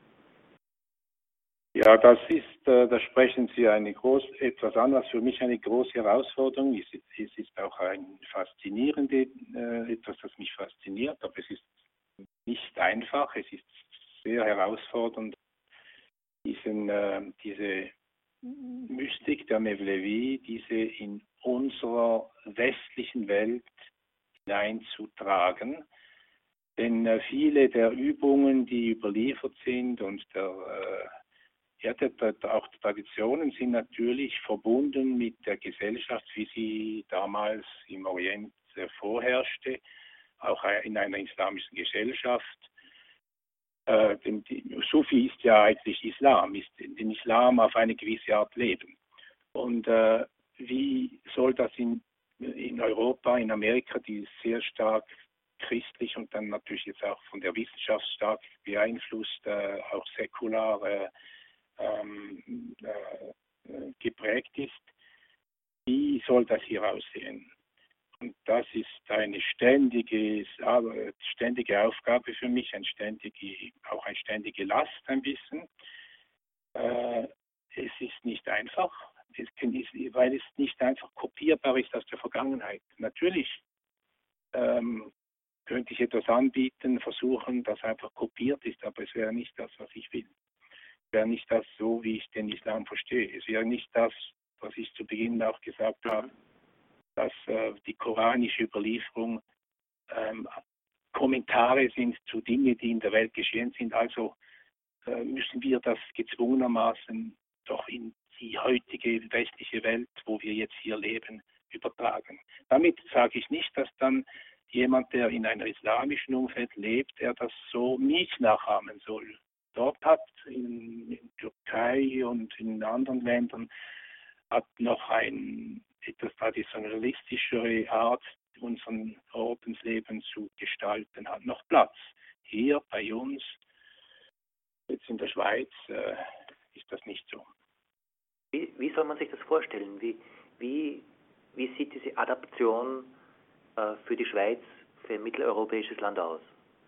Ja, das ist, äh, da sprechen Sie eine groß, etwas an, was für mich eine große Herausforderung ist. Es ist auch ein faszinierende, äh, etwas, das mich fasziniert, aber es ist nicht einfach. Es ist sehr herausfordernd, diesen, äh, diese Mystik der Mevlevi, diese in unserer westlichen Welt hineinzutragen. Denn äh, viele der Übungen, die überliefert sind und der äh, Ja, der, der, auch die Traditionen sind natürlich verbunden mit der Gesellschaft, wie sie damals im Orient äh, vorherrschte, auch in einer islamischen Gesellschaft. Äh, denn die, Sufi ist ja eigentlich Islam, ist den Islam auf eine gewisse Art leben. Und äh, wie soll das in, in Europa, in Amerika, die sehr stark christlich und dann natürlich jetzt auch von der Wissenschaft stark beeinflusst, äh, auch säkular, äh, Ähm, äh, geprägt ist, wie soll das hier aussehen? Und das ist eine ständige, ständige Aufgabe für mich, ein ständige, auch eine ständige Last ein bisschen. Äh, es ist nicht einfach, es kann, weil es nicht einfach kopierbar ist aus der Vergangenheit. Natürlich ähm, könnte ich etwas anbieten, versuchen, das einfach kopiert ist, aber es wäre nicht das, was ich will. Wäre nicht das so, wie ich den Islam verstehe. Es wäre nicht das, was ich zu Beginn auch gesagt habe, dass äh, die koranische Überlieferung ähm, Kommentare sind zu Dingen, die in der Welt geschehen sind. Also äh, müssen wir das gezwungenermaßen doch in die heutige westliche Welt, wo wir jetzt hier leben, übertragen. Damit sage ich nicht, dass dann jemand, der in einem islamischen Umfeld lebt, der das so nicht nachahmen soll. Dort hat in, in Türkei und in anderen Ländern hat noch ein etwas traditionalistischere Art, unseren Ordensleben zu gestalten, hat noch Platz. Hier bei uns, jetzt in der Schweiz, äh, ist das nicht so. Wie, wie soll man sich das vorstellen? Wie, wie, wie sieht diese Adaption äh, für die Schweiz, für ein mitteleuropäisches Land aus?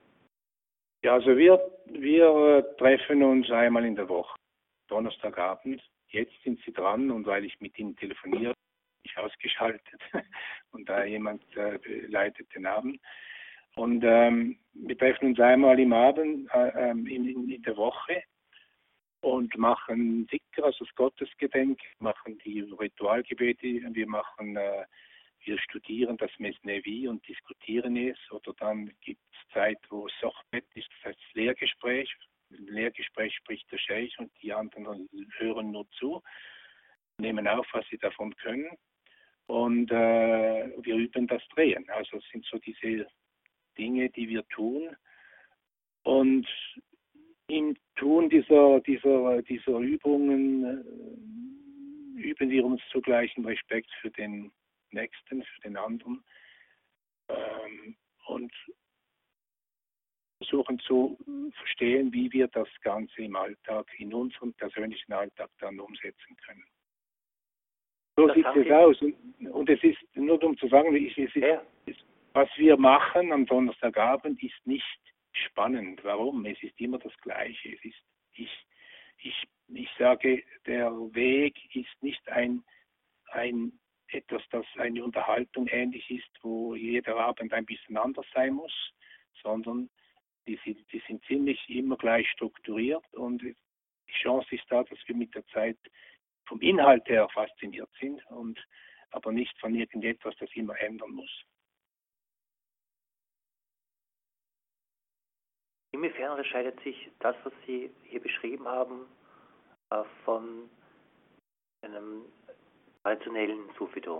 Ja, also wir, wir äh, treffen uns einmal in der Woche, Donnerstagabend. Jetzt sind sie dran und weil ich mit ihnen telefoniere, bin ich ausgeschaltet und da jemand äh, leitet den Abend. Und ähm, wir treffen uns einmal im Abend, äh, in, in, in der Woche und machen Zikr, also das Gottesgedenk, machen die Ritualgebete, wir machen äh, wir studieren das Mesnevi und diskutieren es, oder dann gibt es Zeit, wo Sochbet ist, das heißt das Lehrgespräch. Im Lehrgespräch spricht der Scheich und die anderen hören nur zu, nehmen auf, was sie davon können und äh, wir üben das Drehen. Also es sind so diese Dinge, die wir tun und im Tun dieser, dieser, dieser Übungen äh, üben wir uns zugleich einen Respekt für den Nächsten, für den anderen. Ähm, und versuchen zu verstehen, wie wir das Ganze im Alltag, in unserem persönlichen Alltag dann umsetzen können. So sieht es aus. Und, und es ist, nur um zu sagen, es ist, ja. es, was wir machen am Donnerstagabend ist nicht spannend. Warum? Es ist immer das Gleiche. Es ist, ich, ich, ich sage, der Weg ist nicht ein, ein etwas, das eine Unterhaltung ähnlich ist, wo jeder Abend ein bisschen anders sein muss, sondern die sind, die sind ziemlich immer gleich strukturiert und die Chance ist da, dass wir mit der Zeit vom Inhalt her fasziniert sind, und aber nicht von irgendetwas, das immer ändern muss. Inwiefern unterscheidet sich das, was Sie hier beschrieben haben, von einem traditionellen Sufidom?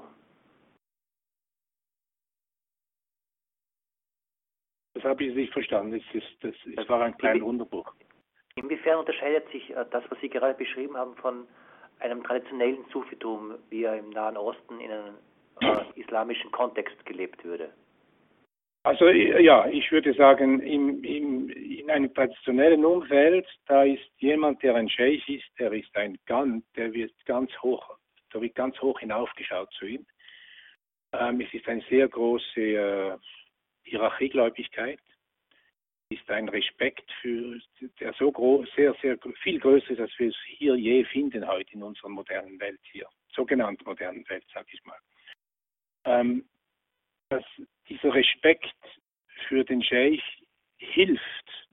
Das habe ich nicht verstanden. Das, ist, das, das war ein kleiner Unterbruch. Inwiefern unterscheidet sich das, was Sie gerade beschrieben haben, von einem traditionellen Sufidom, wie er im Nahen Osten in einem äh, islamischen Kontext gelebt würde? Also ja, ich würde sagen, im, im, in einem traditionellen Umfeld, da ist jemand, der ein Scheich ist, der ist ein ganz, der wird ganz hoch, da wird ganz hoch hinaufgeschaut zu ihm. Ähm, es ist eine sehr große äh, Hierarchiegläubigkeit, ist ein Respekt für, der so groß, sehr, sehr viel größer ist, als wir es hier je finden heute in unserer modernen Welt hier, sogenannten modernen Welt, sage ich mal. Ähm, dass dieser Respekt für den Scheich hilft,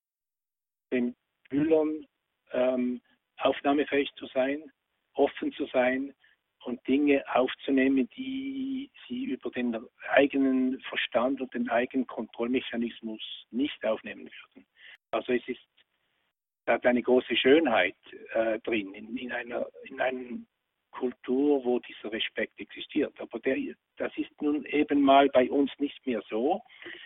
den Schülern ähm, aufnahmefähig zu sein, offen zu sein und Dinge aufzunehmen, die sie über den eigenen Verstand und den eigenen Kontrollmechanismus nicht aufnehmen würden. Also es ist, es hat eine große Schönheit äh, drin in, in einer in einem Kultur, wo dieser Respekt existiert. Aber der, das ist nun eben mal bei uns nicht mehr so.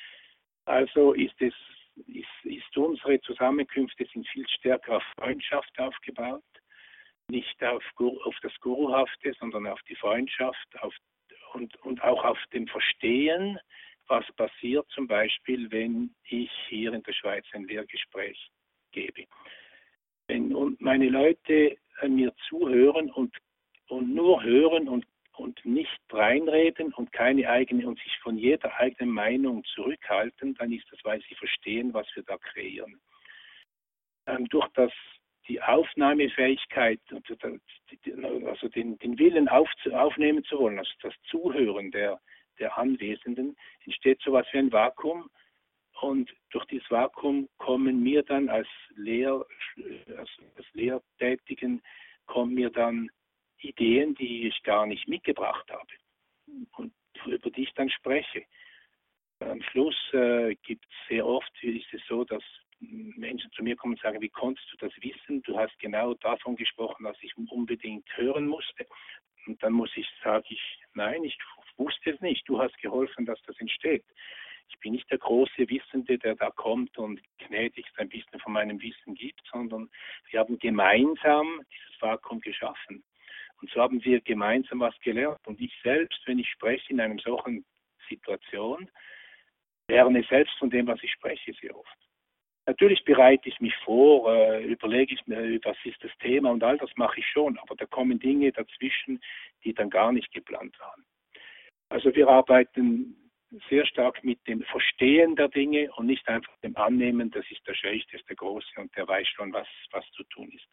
Also ist es, ist, ist unsere Zusammenkünfte sind viel stärker auf Freundschaft aufgebaut, nicht auf, auf das Guruhafte, sondern auf die Freundschaft auf, und, und auch auf dem Verstehen, was passiert zum Beispiel, wenn ich hier in der Schweiz ein Lehrgespräch gebe. Wenn und meine Leute mir zuhören und und nur hören und, und nicht reinreden und keine eigene und sich von jeder eigenen Meinung zurückhalten, dann ist das, weil sie verstehen, was wir da kreieren. Ähm, durch das, die Aufnahmefähigkeit, also den, den Willen auf, aufnehmen zu wollen, also das Zuhören der, der Anwesenden, entsteht so etwas wie ein Vakuum, und durch dieses Vakuum kommen mir dann als, Lehr, als, als Lehrtätigen, kommen mir dann Ideen, die ich gar nicht mitgebracht habe und über die ich dann spreche. Am Schluss äh, gibt es sehr oft, ist es so, dass Menschen zu mir kommen und sagen, wie konntest du das wissen? Du hast genau davon gesprochen, was ich unbedingt hören musste. Und dann muss ich, sage ich, nein, ich wusste es nicht. Du hast geholfen, dass das entsteht. Ich bin nicht der große Wissende, der da kommt und gnädigst ein bisschen von meinem Wissen gibt, sondern wir haben gemeinsam dieses Vakuum geschaffen. Und so haben wir gemeinsam was gelernt. Und ich selbst, wenn ich spreche in einer solchen Situation, lerne selbst von dem, was ich spreche, sehr oft. Natürlich bereite ich mich vor, äh, überlege ich mir, was ist das Thema und all das mache ich schon. Aber da kommen Dinge dazwischen, die dann gar nicht geplant waren. Also wir arbeiten sehr stark mit dem Verstehen der Dinge und nicht einfach dem Annehmen, das ist der Scheich, das ist der Große und der weiß schon, was, was zu tun ist.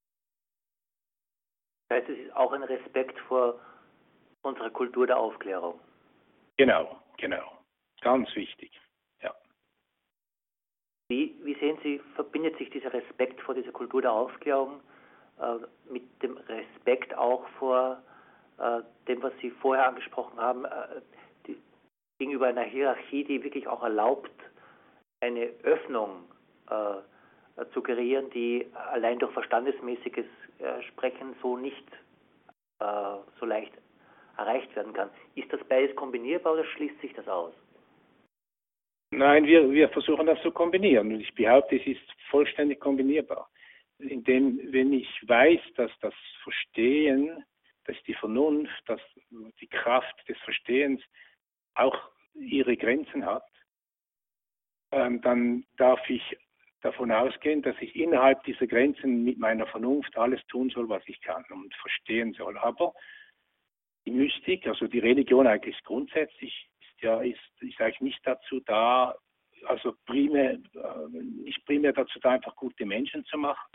Das heißt, es ist auch ein Respekt vor unserer Kultur der Aufklärung. Genau, genau. Ganz wichtig. Ja. Wie, wie sehen Sie, verbindet sich dieser Respekt vor dieser Kultur der Aufklärung äh, mit dem Respekt auch vor äh, dem, was Sie vorher angesprochen haben, äh, die, gegenüber einer Hierarchie, die wirklich auch erlaubt, eine Öffnung äh, zu kreieren, die allein durch verstandesmäßiges äh, Sprechen so nicht äh, so leicht erreicht werden kann. Ist das beides kombinierbar oder schließt sich das aus? Nein, wir, wir versuchen das zu kombinieren und ich behaupte, es ist vollständig kombinierbar. Indem, wenn ich weiß, dass das Verstehen dass die Vernunft, dass die Kraft des Verstehens auch ihre Grenzen hat, ähm, dann darf ich davon ausgehen, dass ich innerhalb dieser Grenzen mit meiner Vernunft alles tun soll, was ich kann und verstehen soll. Aber die Mystik, also die Religion eigentlich grundsätzlich, ist ja ist, ist eigentlich nicht dazu da, also primär, äh, nicht primär dazu da, einfach gute Menschen zu machen.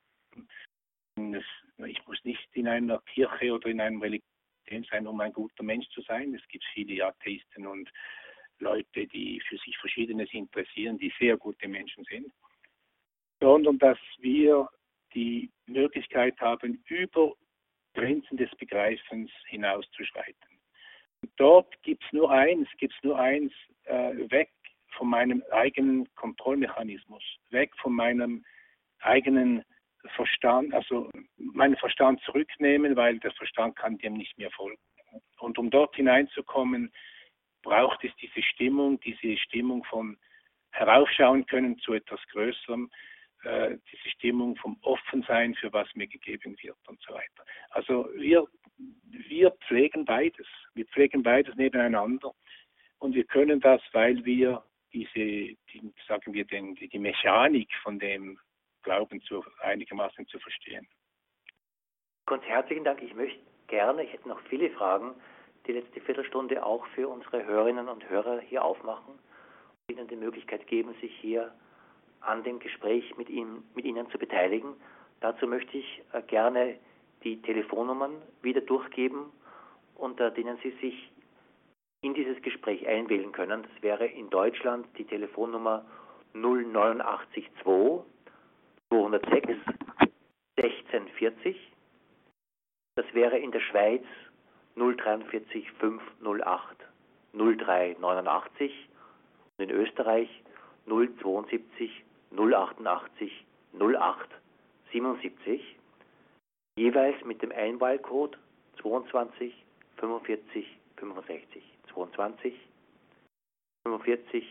Das, ich muss nicht in einer Kirche oder in einem Religion sein, um ein guter Mensch zu sein. Es gibt viele Atheisten und Leute, die für sich Verschiedenes interessieren, die sehr gute Menschen sind. Sondern dass wir die Möglichkeit haben, über Grenzen des Begreifens hinauszuschreiten. Und dort gibt es nur eins, gibt es nur eins, äh, weg von meinem eigenen Kontrollmechanismus, weg von meinem eigenen Verstand, also meinen Verstand zurücknehmen, weil der Verstand kann dem nicht mehr folgen. Und um dort hineinzukommen, braucht es diese Stimmung, diese Stimmung von heraufschauen können zu etwas Größerem, äh, diese Stimmung vom Offensein für was mir gegeben wird und so weiter. Also wir, wir pflegen beides. Wir pflegen beides nebeneinander und wir können das, weil wir diese, die, sagen wir, den, die, die Mechanik von dem Glauben zu, einigermaßen zu verstehen. Ganz herzlichen Dank. Ich möchte gerne, ich hätte noch viele Fragen, die letzte Viertelstunde auch für unsere Hörerinnen und Hörer hier aufmachen und ihnen die Möglichkeit geben, sich hier an dem Gespräch mit Ihnen, mit Ihnen zu beteiligen. Dazu möchte ich äh, gerne die Telefonnummern wieder durchgeben, unter denen Sie sich in dieses Gespräch einwählen können. Das wäre in Deutschland die Telefonnummer null neun acht zwei zweihundertsechs sechzehn vierzig. Das wäre in der Schweiz null vierundvierzig fünfhundertacht null drei neunundachtzig und in Österreich null zweiundsiebzig null achtundachtzig null acht siebenundsiebzig, jeweils mit dem Einwahlcode zweiundzwanzig fünfundvierzig fünfundsechzig. zweiundzwanzig fünfundvierzig,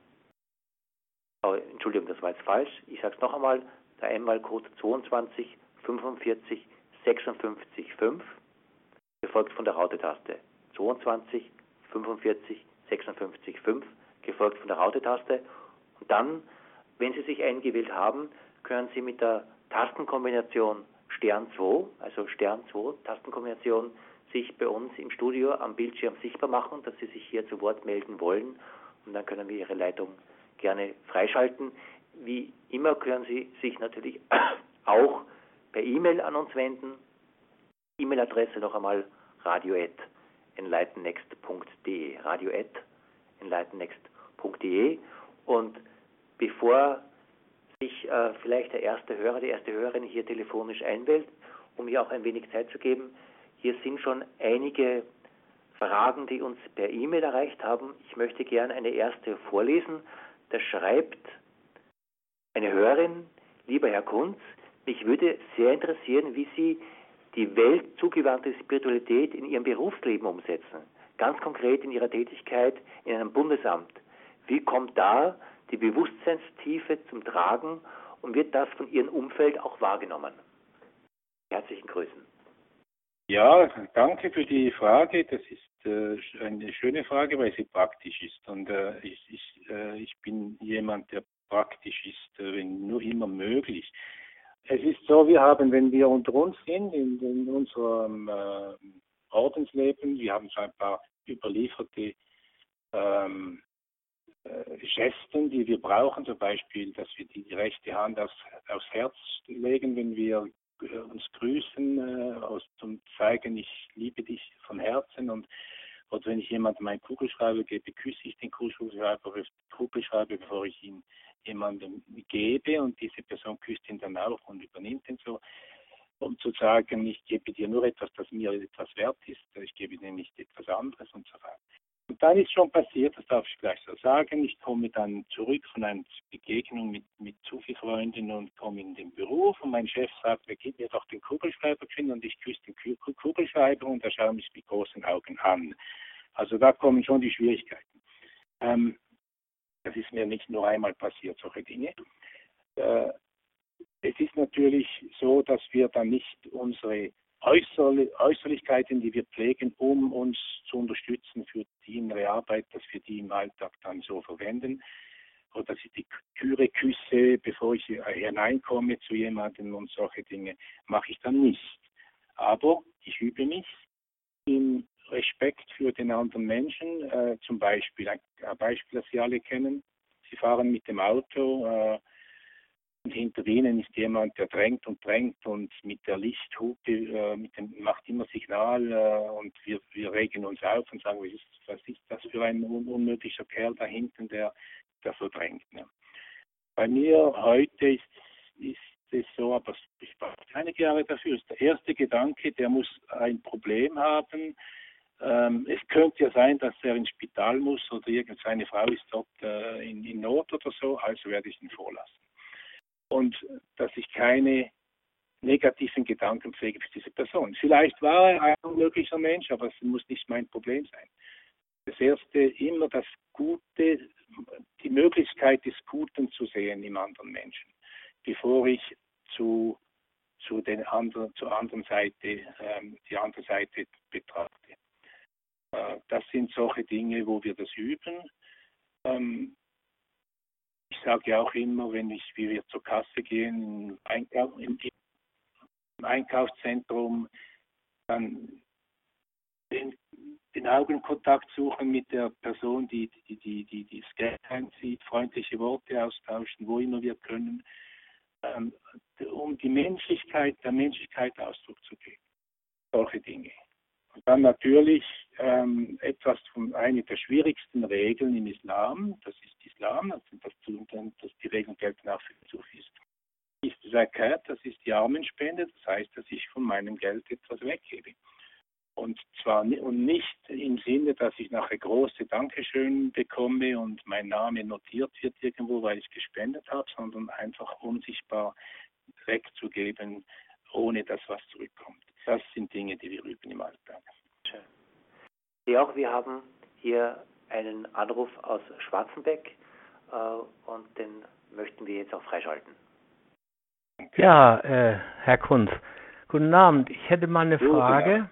oh, Entschuldigung, das war jetzt falsch. Ich sage es noch einmal, der Einwahlcode zweiundzwanzig fünfundvierzig sechsundfünfzig fünf, gefolgt von der Raute-Taste. zweiundzwanzig fünfundvierzig sechsundfünfzig fünf, gefolgt von der Raute-Taste. Und dann, wenn Sie sich eingewählt haben, können Sie mit der Tastenkombination Stern zwei, also Stern zwei, Tastenkombination, sich bei uns im Studio am Bildschirm sichtbar machen, dass Sie sich hier zu Wort melden wollen. Und dann können wir Ihre Leitung gerne freischalten. Wie immer können Sie sich natürlich auch per E-Mail an uns wenden. E-Mail-Adresse noch einmal radio at enlightennext punkt de, radio at enlightennext punkt de. Und bevor sich äh, vielleicht der erste Hörer, die erste Hörerin hier telefonisch einwählt, um hier auch ein wenig Zeit zu geben, hier sind schon einige Fragen, die uns per E-Mail erreicht haben. Ich möchte gerne eine erste vorlesen. Da schreibt eine Hörerin: Lieber Herr Kunz, mich würde sehr interessieren, wie Sie die weltzugewandte Spiritualität in Ihrem Berufsleben umsetzen. Ganz konkret in Ihrer Tätigkeit in einem Bundesamt. Wie kommt da die Bewusstseinstiefe zum Tragen und wird das von Ihrem Umfeld auch wahrgenommen? Herzlichen Grüßen. Ja, danke für die Frage. Das ist äh, eine schöne Frage, weil sie praktisch ist. Und äh, ich, ich, äh, ich bin jemand, der praktisch ist, äh, wenn nur immer möglich. Es ist so, wir haben, wenn wir unter uns sind, in, in unserem äh, Ordensleben, wir haben so ein paar überlieferte ähm, äh, Gesten, die wir brauchen, zum Beispiel, dass wir die, die rechte Hand aufs, aufs Herz legen, wenn wir äh, uns grüßen, äh, aus, zum zeigen, ich liebe dich von Herzen. Und oder wenn ich jemandem einen Kugelschreiber gebe, küsse ich den Kugelschreiber, Kugelschreiber, bevor ich ihn jemandem gebe, und diese Person küsst ihn dann auch und übernimmt ihn so, um zu sagen, ich gebe dir nur etwas, das mir etwas wert ist, ich gebe dir nicht etwas anderes und so weiter. Und dann ist schon passiert, das darf ich gleich so sagen, ich komme dann zurück von einer Begegnung mit, mit zu vielen Freunden und komme in den Beruf und mein Chef sagt, gib mir doch den Kugelschreiber, und ich küsse den Kugelschreiber und er schaut mich mit großen Augen an. Also da kommen schon die Schwierigkeiten. Ähm, das ist mir nicht nur einmal passiert, solche Dinge. Äh, es ist natürlich so, dass wir dann nicht unsere Äußerli Äußerlichkeiten, die wir pflegen, um uns zu unterstützen für die innere Arbeit, dass wir die im Alltag dann so verwenden. Oder dass ich die Türe küsse, bevor ich hineinkomme zu jemandem und solche Dinge mache ich dann nicht. Aber ich übe mich im Respekt für den anderen Menschen. Äh, zum Beispiel, ein, ein Beispiel, das Sie alle kennen. Sie fahren mit dem Auto äh, und hinter Ihnen ist jemand, der drängt und drängt und mit der Lichthupe äh, mit dem, macht immer Signal äh, und wir, wir regen uns auf und sagen, was ist, was ist das für ein un unmöglicher Kerl da hinten, der, der so drängt. Ne? Bei mir heute ist, ist es so, aber ich brauche einige Jahre dafür. Ist der erste Gedanke, der muss ein Problem haben. Ähm, es könnte ja sein, dass er ins Spital muss oder irgendeine Frau ist dort äh, in, in Not oder so, also werde ich ihn vorlassen. Und dass ich keine negativen Gedanken pflege für diese Person. Vielleicht war er ein unmöglicher Mensch, aber es muss nicht mein Problem sein. Das Erste, immer das Gute, die Möglichkeit des Guten zu sehen im anderen Menschen, bevor ich zu, zu den anderen, zur anderen Seite, ähm, die andere Seite betrachte. Äh, das sind solche Dinge, wo wir das üben. Ähm, Ich sage ja auch immer, wenn ich, wie wir zur Kasse gehen, im, Einkauf, im, im Einkaufszentrum, dann den, den Augenkontakt suchen mit der Person, die, die, die, die, die das Geld einzieht, freundliche Worte austauschen, wo immer wir können, ähm, um die Menschlichkeit, der Menschlichkeit Ausdruck zu geben. Solche Dinge. Und dann natürlich ähm, etwas von einer der schwierigsten Regeln im Islam, das ist Islam, das sind das, das die Regeln gelten auch für Sufis, ist Zakat, das ist die Armenspende, das heißt, dass ich von meinem Geld etwas weggebe. Und zwar und nicht im Sinne, dass ich nachher große Dankeschön bekomme und mein Name notiert wird irgendwo, weil ich gespendet habe, sondern einfach unsichtbar wegzugeben, ohne dass was zurückkommt. Das sind Dinge, die wir üben im Alltag. Schön. Ja, auch wir haben hier einen Anruf aus Schwarzenbeck äh, und den möchten wir jetzt auch freischalten. Ja, äh, Herr Kunz, guten Abend. Ich hätte mal eine Frage,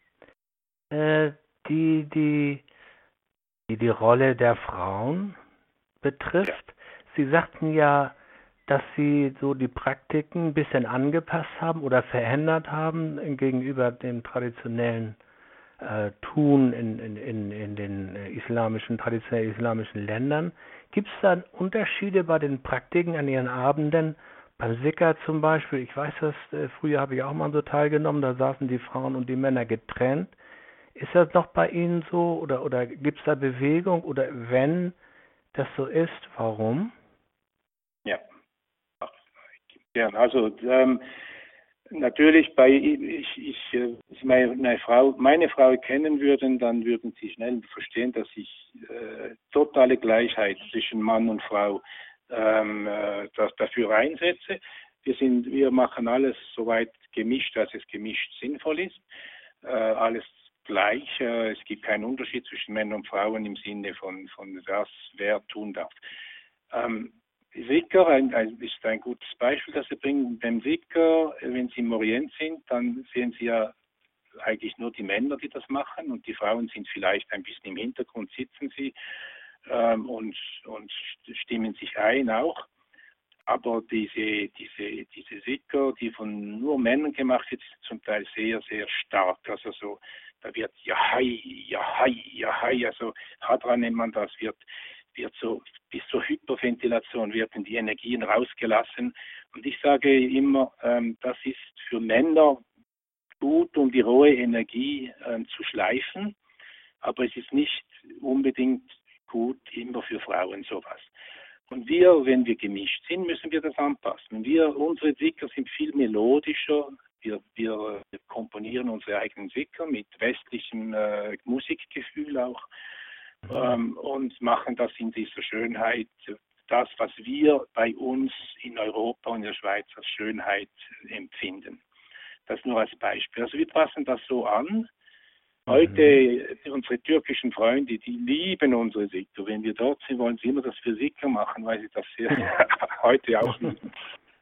äh, die, die, die die Rolle der Frauen betrifft. Ja. Sie sagten ja, dass Sie so die Praktiken ein bisschen angepasst haben oder verändert haben gegenüber dem traditionellen äh, Tun in, in, in, in den islamischen, traditionell islamischen Ländern. Gibt es da Unterschiede bei den Praktiken an Ihren Abenden? Beim Sikr zum Beispiel, ich weiß das, äh, früher habe ich auch mal so teilgenommen, da saßen die Frauen und die Männer getrennt. Ist das noch bei Ihnen so oder, oder gibt es da Bewegung oder wenn das so ist, warum? Ja. Ja, also ähm, natürlich bei ich, ich äh, meine, meine Frau meine Frau kennen würden, dann würden Sie schnell verstehen, dass ich äh, totale Gleichheit zwischen Mann und Frau ähm, äh, das, dafür einsetze. Wir sind wir machen alles soweit gemischt, dass es gemischt sinnvoll ist. Äh, alles gleich. Äh, es gibt keinen Unterschied zwischen Männern und Frauen im Sinne von von was wer tun darf. Ähm, Sikr ein, ein, ist ein gutes Beispiel, das Sie bringen. Beim Sikr, wenn Sie im Orient sind, dann sehen Sie ja eigentlich nur die Männer, die das machen und die Frauen sind vielleicht ein bisschen im Hintergrund, sitzen sie ähm, und, und stimmen sich ein auch. Aber diese, diese, diese Sikr, die von nur Männern gemacht wird, ist zum Teil sehr, sehr stark. Also so, da wird Jahai, Jahai, Jahai, also Hadra nennt man das, wird wird so bis zur Hyperventilation werden die Energien rausgelassen. Und ich sage immer, ähm, das ist für Männer gut, um die rohe Energie ähm, zu schleifen, aber es ist nicht unbedingt gut immer für Frauen sowas. Und wir, wenn wir gemischt sind, müssen wir das anpassen. Wir, unsere Sikr sind viel melodischer. Wir, wir komponieren unsere eigenen Sikr mit westlichem äh, Musikgefühl auch. Ähm, und machen das in dieser Schönheit, das, was wir bei uns in Europa und in der Schweiz als Schönheit empfinden. Das nur als Beispiel. Also wir passen das so an. Heute, mhm. unsere türkischen Freunde, die lieben unsere Sikr. Wenn wir dort sind, wollen sie immer, dass wir Sikr machen, weil sie das sehr heute auch lieben.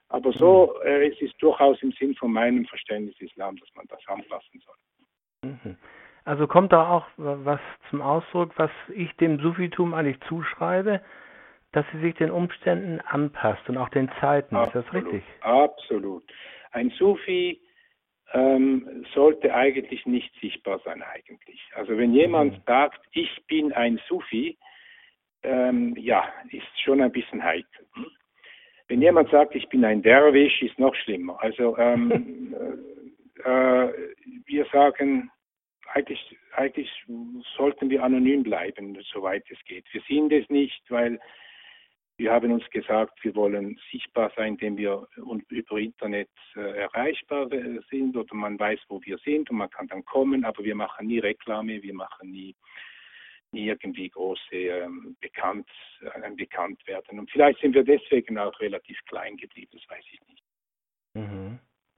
Aber so, äh, es ist durchaus im Sinn von meinem Verständnis Islam, dass man das anpassen soll. Mhm. Also kommt da auch was zum Ausdruck, was ich dem Sufitum eigentlich zuschreibe, dass sie sich den Umständen anpasst und auch den Zeiten. Absolut, ist das richtig? Absolut. Ein Sufi ähm, sollte eigentlich nicht sichtbar sein eigentlich. Also wenn jemand mhm. sagt, ich bin ein Sufi, ähm, ja, ist schon ein bisschen heikel. Wenn jemand sagt, ich bin ein Derwisch, ist noch schlimmer. Also ähm, äh, wir sagen, eigentlich, eigentlich sollten wir anonym bleiben, soweit es geht. Wir sind es nicht, weil wir haben uns gesagt, wir wollen sichtbar sein, indem wir über Internet äh, erreichbar sind oder man weiß, wo wir sind und man kann dann kommen, aber wir machen nie Reklame, wir machen nie, nie irgendwie große ähm, Bekannt, äh, bekannt werden. Und vielleicht sind wir deswegen auch relativ klein geblieben, das weiß ich nicht. Mhm.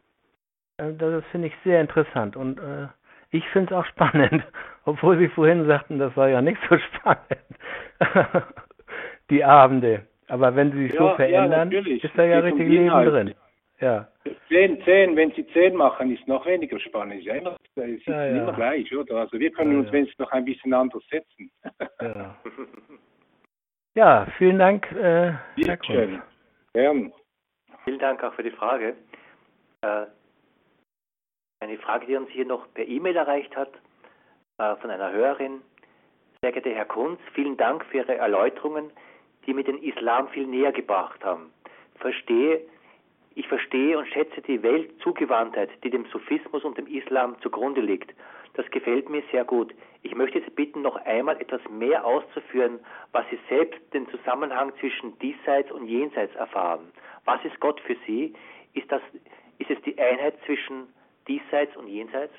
Das finde ich sehr interessant und äh, ich finde es auch spannend, obwohl Sie vorhin sagten, das war ja nicht so spannend, die Abende. Aber wenn Sie sich ja, so verändern, ja, ist da ja richtig um Leben drin. Ja. Zehn, zehn, wenn Sie zehn machen, ist noch weniger spannend. Ja, immer, Sie sind ja, ja. immer gleich, oder? Also wir können ja, uns ja. wenigstens noch ein bisschen anders setzen. Ja, ja vielen Dank, äh, Herr Kunz. Schön. Gern. Vielen Dank auch für die Frage. Äh, eine Frage, die uns hier noch per E-Mail erreicht hat, äh, von einer Hörerin. Sehr geehrter Herr Kunz, vielen Dank für Ihre Erläuterungen, die mir den Islam viel näher gebracht haben. Verstehe, ich verstehe und schätze die Weltzugewandtheit, die dem Sufismus und dem Islam zugrunde liegt. Das gefällt mir sehr gut. Ich möchte Sie bitten, noch einmal etwas mehr auszuführen, was Sie selbst den Zusammenhang zwischen Diesseits und Jenseits erfahren. Was ist Gott für Sie? Ist das, ist es die Einheit zwischen Diesseits und Jenseits?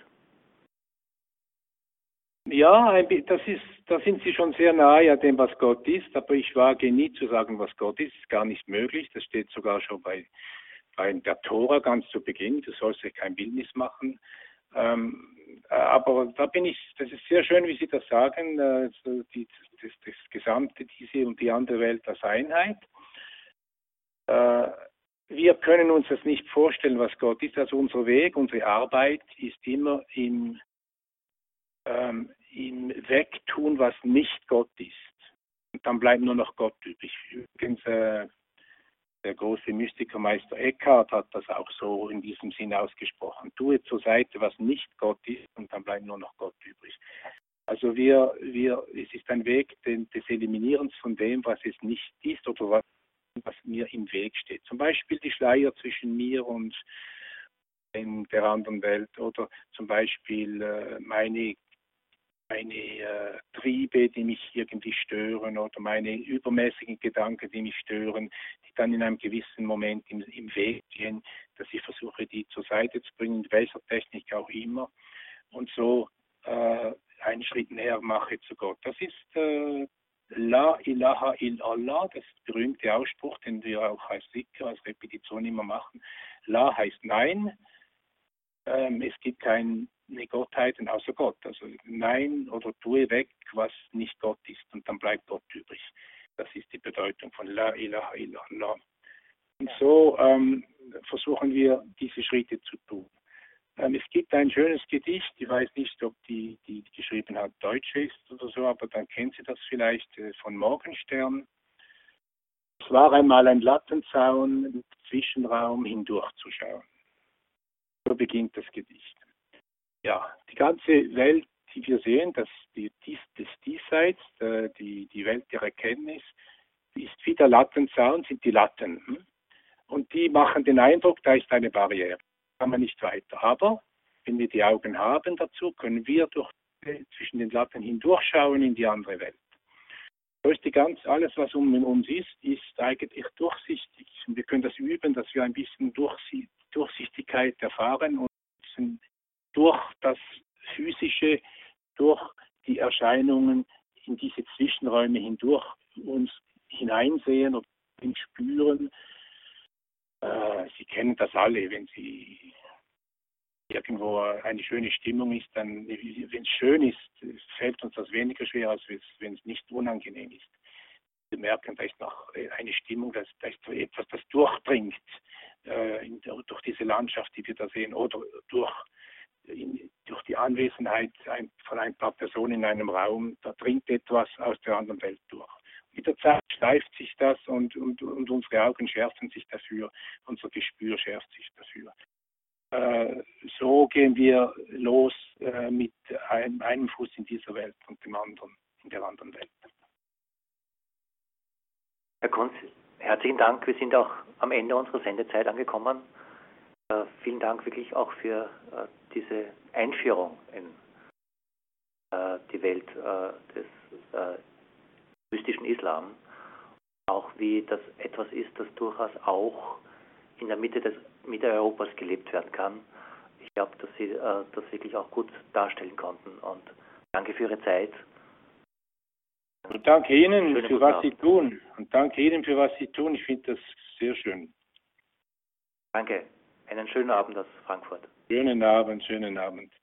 Ja, das ist, da sind Sie schon sehr nahe an dem, was Gott ist, aber ich wage nie zu sagen, was Gott ist. Das ist gar nicht möglich. Das steht sogar schon bei, bei der Tora ganz zu Beginn. Du sollst dir kein Bildnis machen. Ähm, aber da bin ich, das ist sehr schön, wie Sie das sagen, äh, die, das, das gesamte, diese und die andere Welt als Einheit. Äh, wir können uns das nicht vorstellen, was Gott ist. Also unser Weg, unsere Arbeit ist immer im Ähm, im Wegtun, was nicht Gott ist. Und dann bleibt nur noch Gott übrig. Übrigens, äh, der große Mystikermeister Eckhart hat das auch so in diesem Sinn ausgesprochen. Tue zur Seite, was nicht Gott ist, und dann bleibt nur noch Gott übrig. Also wir, wir, es ist ein Weg den, des Eliminierens von dem, was es nicht ist oder was, was mir im Weg steht. Zum Beispiel die Schleier zwischen mir und in der anderen Welt oder zum Beispiel äh, meine meine äh, Triebe, die mich irgendwie stören oder meine übermäßigen Gedanken, die mich stören, die dann in einem gewissen Moment im, im Weg stehen, dass ich versuche, die zur Seite zu bringen, in welcher Technik auch immer, und so äh, einen Schritt näher mache zu Gott. Das ist äh, La ilaha illallah, das ist der berühmte Ausspruch, den wir auch als Zikr, als Repetition immer machen. La heißt Nein. Ähm, es gibt keine Gottheiten außer Gott. Also nein oder tue weg, was nicht Gott ist, und dann bleibt Gott übrig. Das ist die Bedeutung von La ilaha illallah. Und so ähm, versuchen wir, diese Schritte zu tun. Ähm, es gibt ein schönes Gedicht, ich weiß nicht, ob die, die geschrieben hat, Deutsch ist oder so, aber dann kennen Sie das vielleicht, äh, von Morgenstern. Es war einmal ein Lattenzaun, im Zwischenraum hindurchzuschauen. So beginnt das Gedicht. Ja, die ganze Welt, die wir sehen, das, die, dies, das Diesseits, die, die Welt der Erkenntnis, die ist wie der Lattenzaun, sind die Latten. Hm? Und die machen den Eindruck, da ist eine Barriere. Kann man nicht weiter. Aber wenn wir die Augen haben dazu, können wir durch, zwischen den Latten hindurchschauen in die andere Welt. So ist die ganz, alles, was um uns ist, ist eigentlich durchsichtig. Und wir können das üben, dass wir ein bisschen Durchsicht, Durchsichtigkeit erfahren und durch das Physische, durch die Erscheinungen in diese Zwischenräume hindurch uns hineinsehen und spüren. Äh, Sie kennen das alle, wenn Sie irgendwo eine schöne Stimmung ist, dann, wenn es schön ist, fällt uns das weniger schwer, als wenn es nicht unangenehm ist. Wir merken, da ist noch eine Stimmung, da ist, da ist etwas, das durchdringt. äh, in, durch diese Landschaft, die wir da sehen, oder durch, in, durch die Anwesenheit ein, von ein paar Personen in einem Raum, da dringt etwas aus der anderen Welt durch. Mit der Zeit schleift sich das und, und, und unsere Augen schärfen sich dafür, unser Gespür schärft sich dafür. Äh, so gehen wir los äh, mit einem, einem Fuß in dieser Welt und dem anderen in der anderen Welt. Herr Kunz, herzlichen Dank. Wir sind auch am Ende unserer Sendezeit angekommen. Äh, vielen Dank wirklich auch für äh, diese Einführung in äh, die Welt äh, des äh, mystischen Islam. Auch wie das etwas ist, das durchaus auch in der Mitte des Mitteleuropas gelebt werden kann. Ich glaube, dass Sie äh, das wirklich auch gut darstellen konnten. Und danke für Ihre Zeit. Und danke Ihnen Schönen für was Sie tun. Und danke Ihnen für was Sie tun. Ich finde das sehr schön. Danke. Einen schönen Abend aus Frankfurt. Schönen Abend, schönen Abend.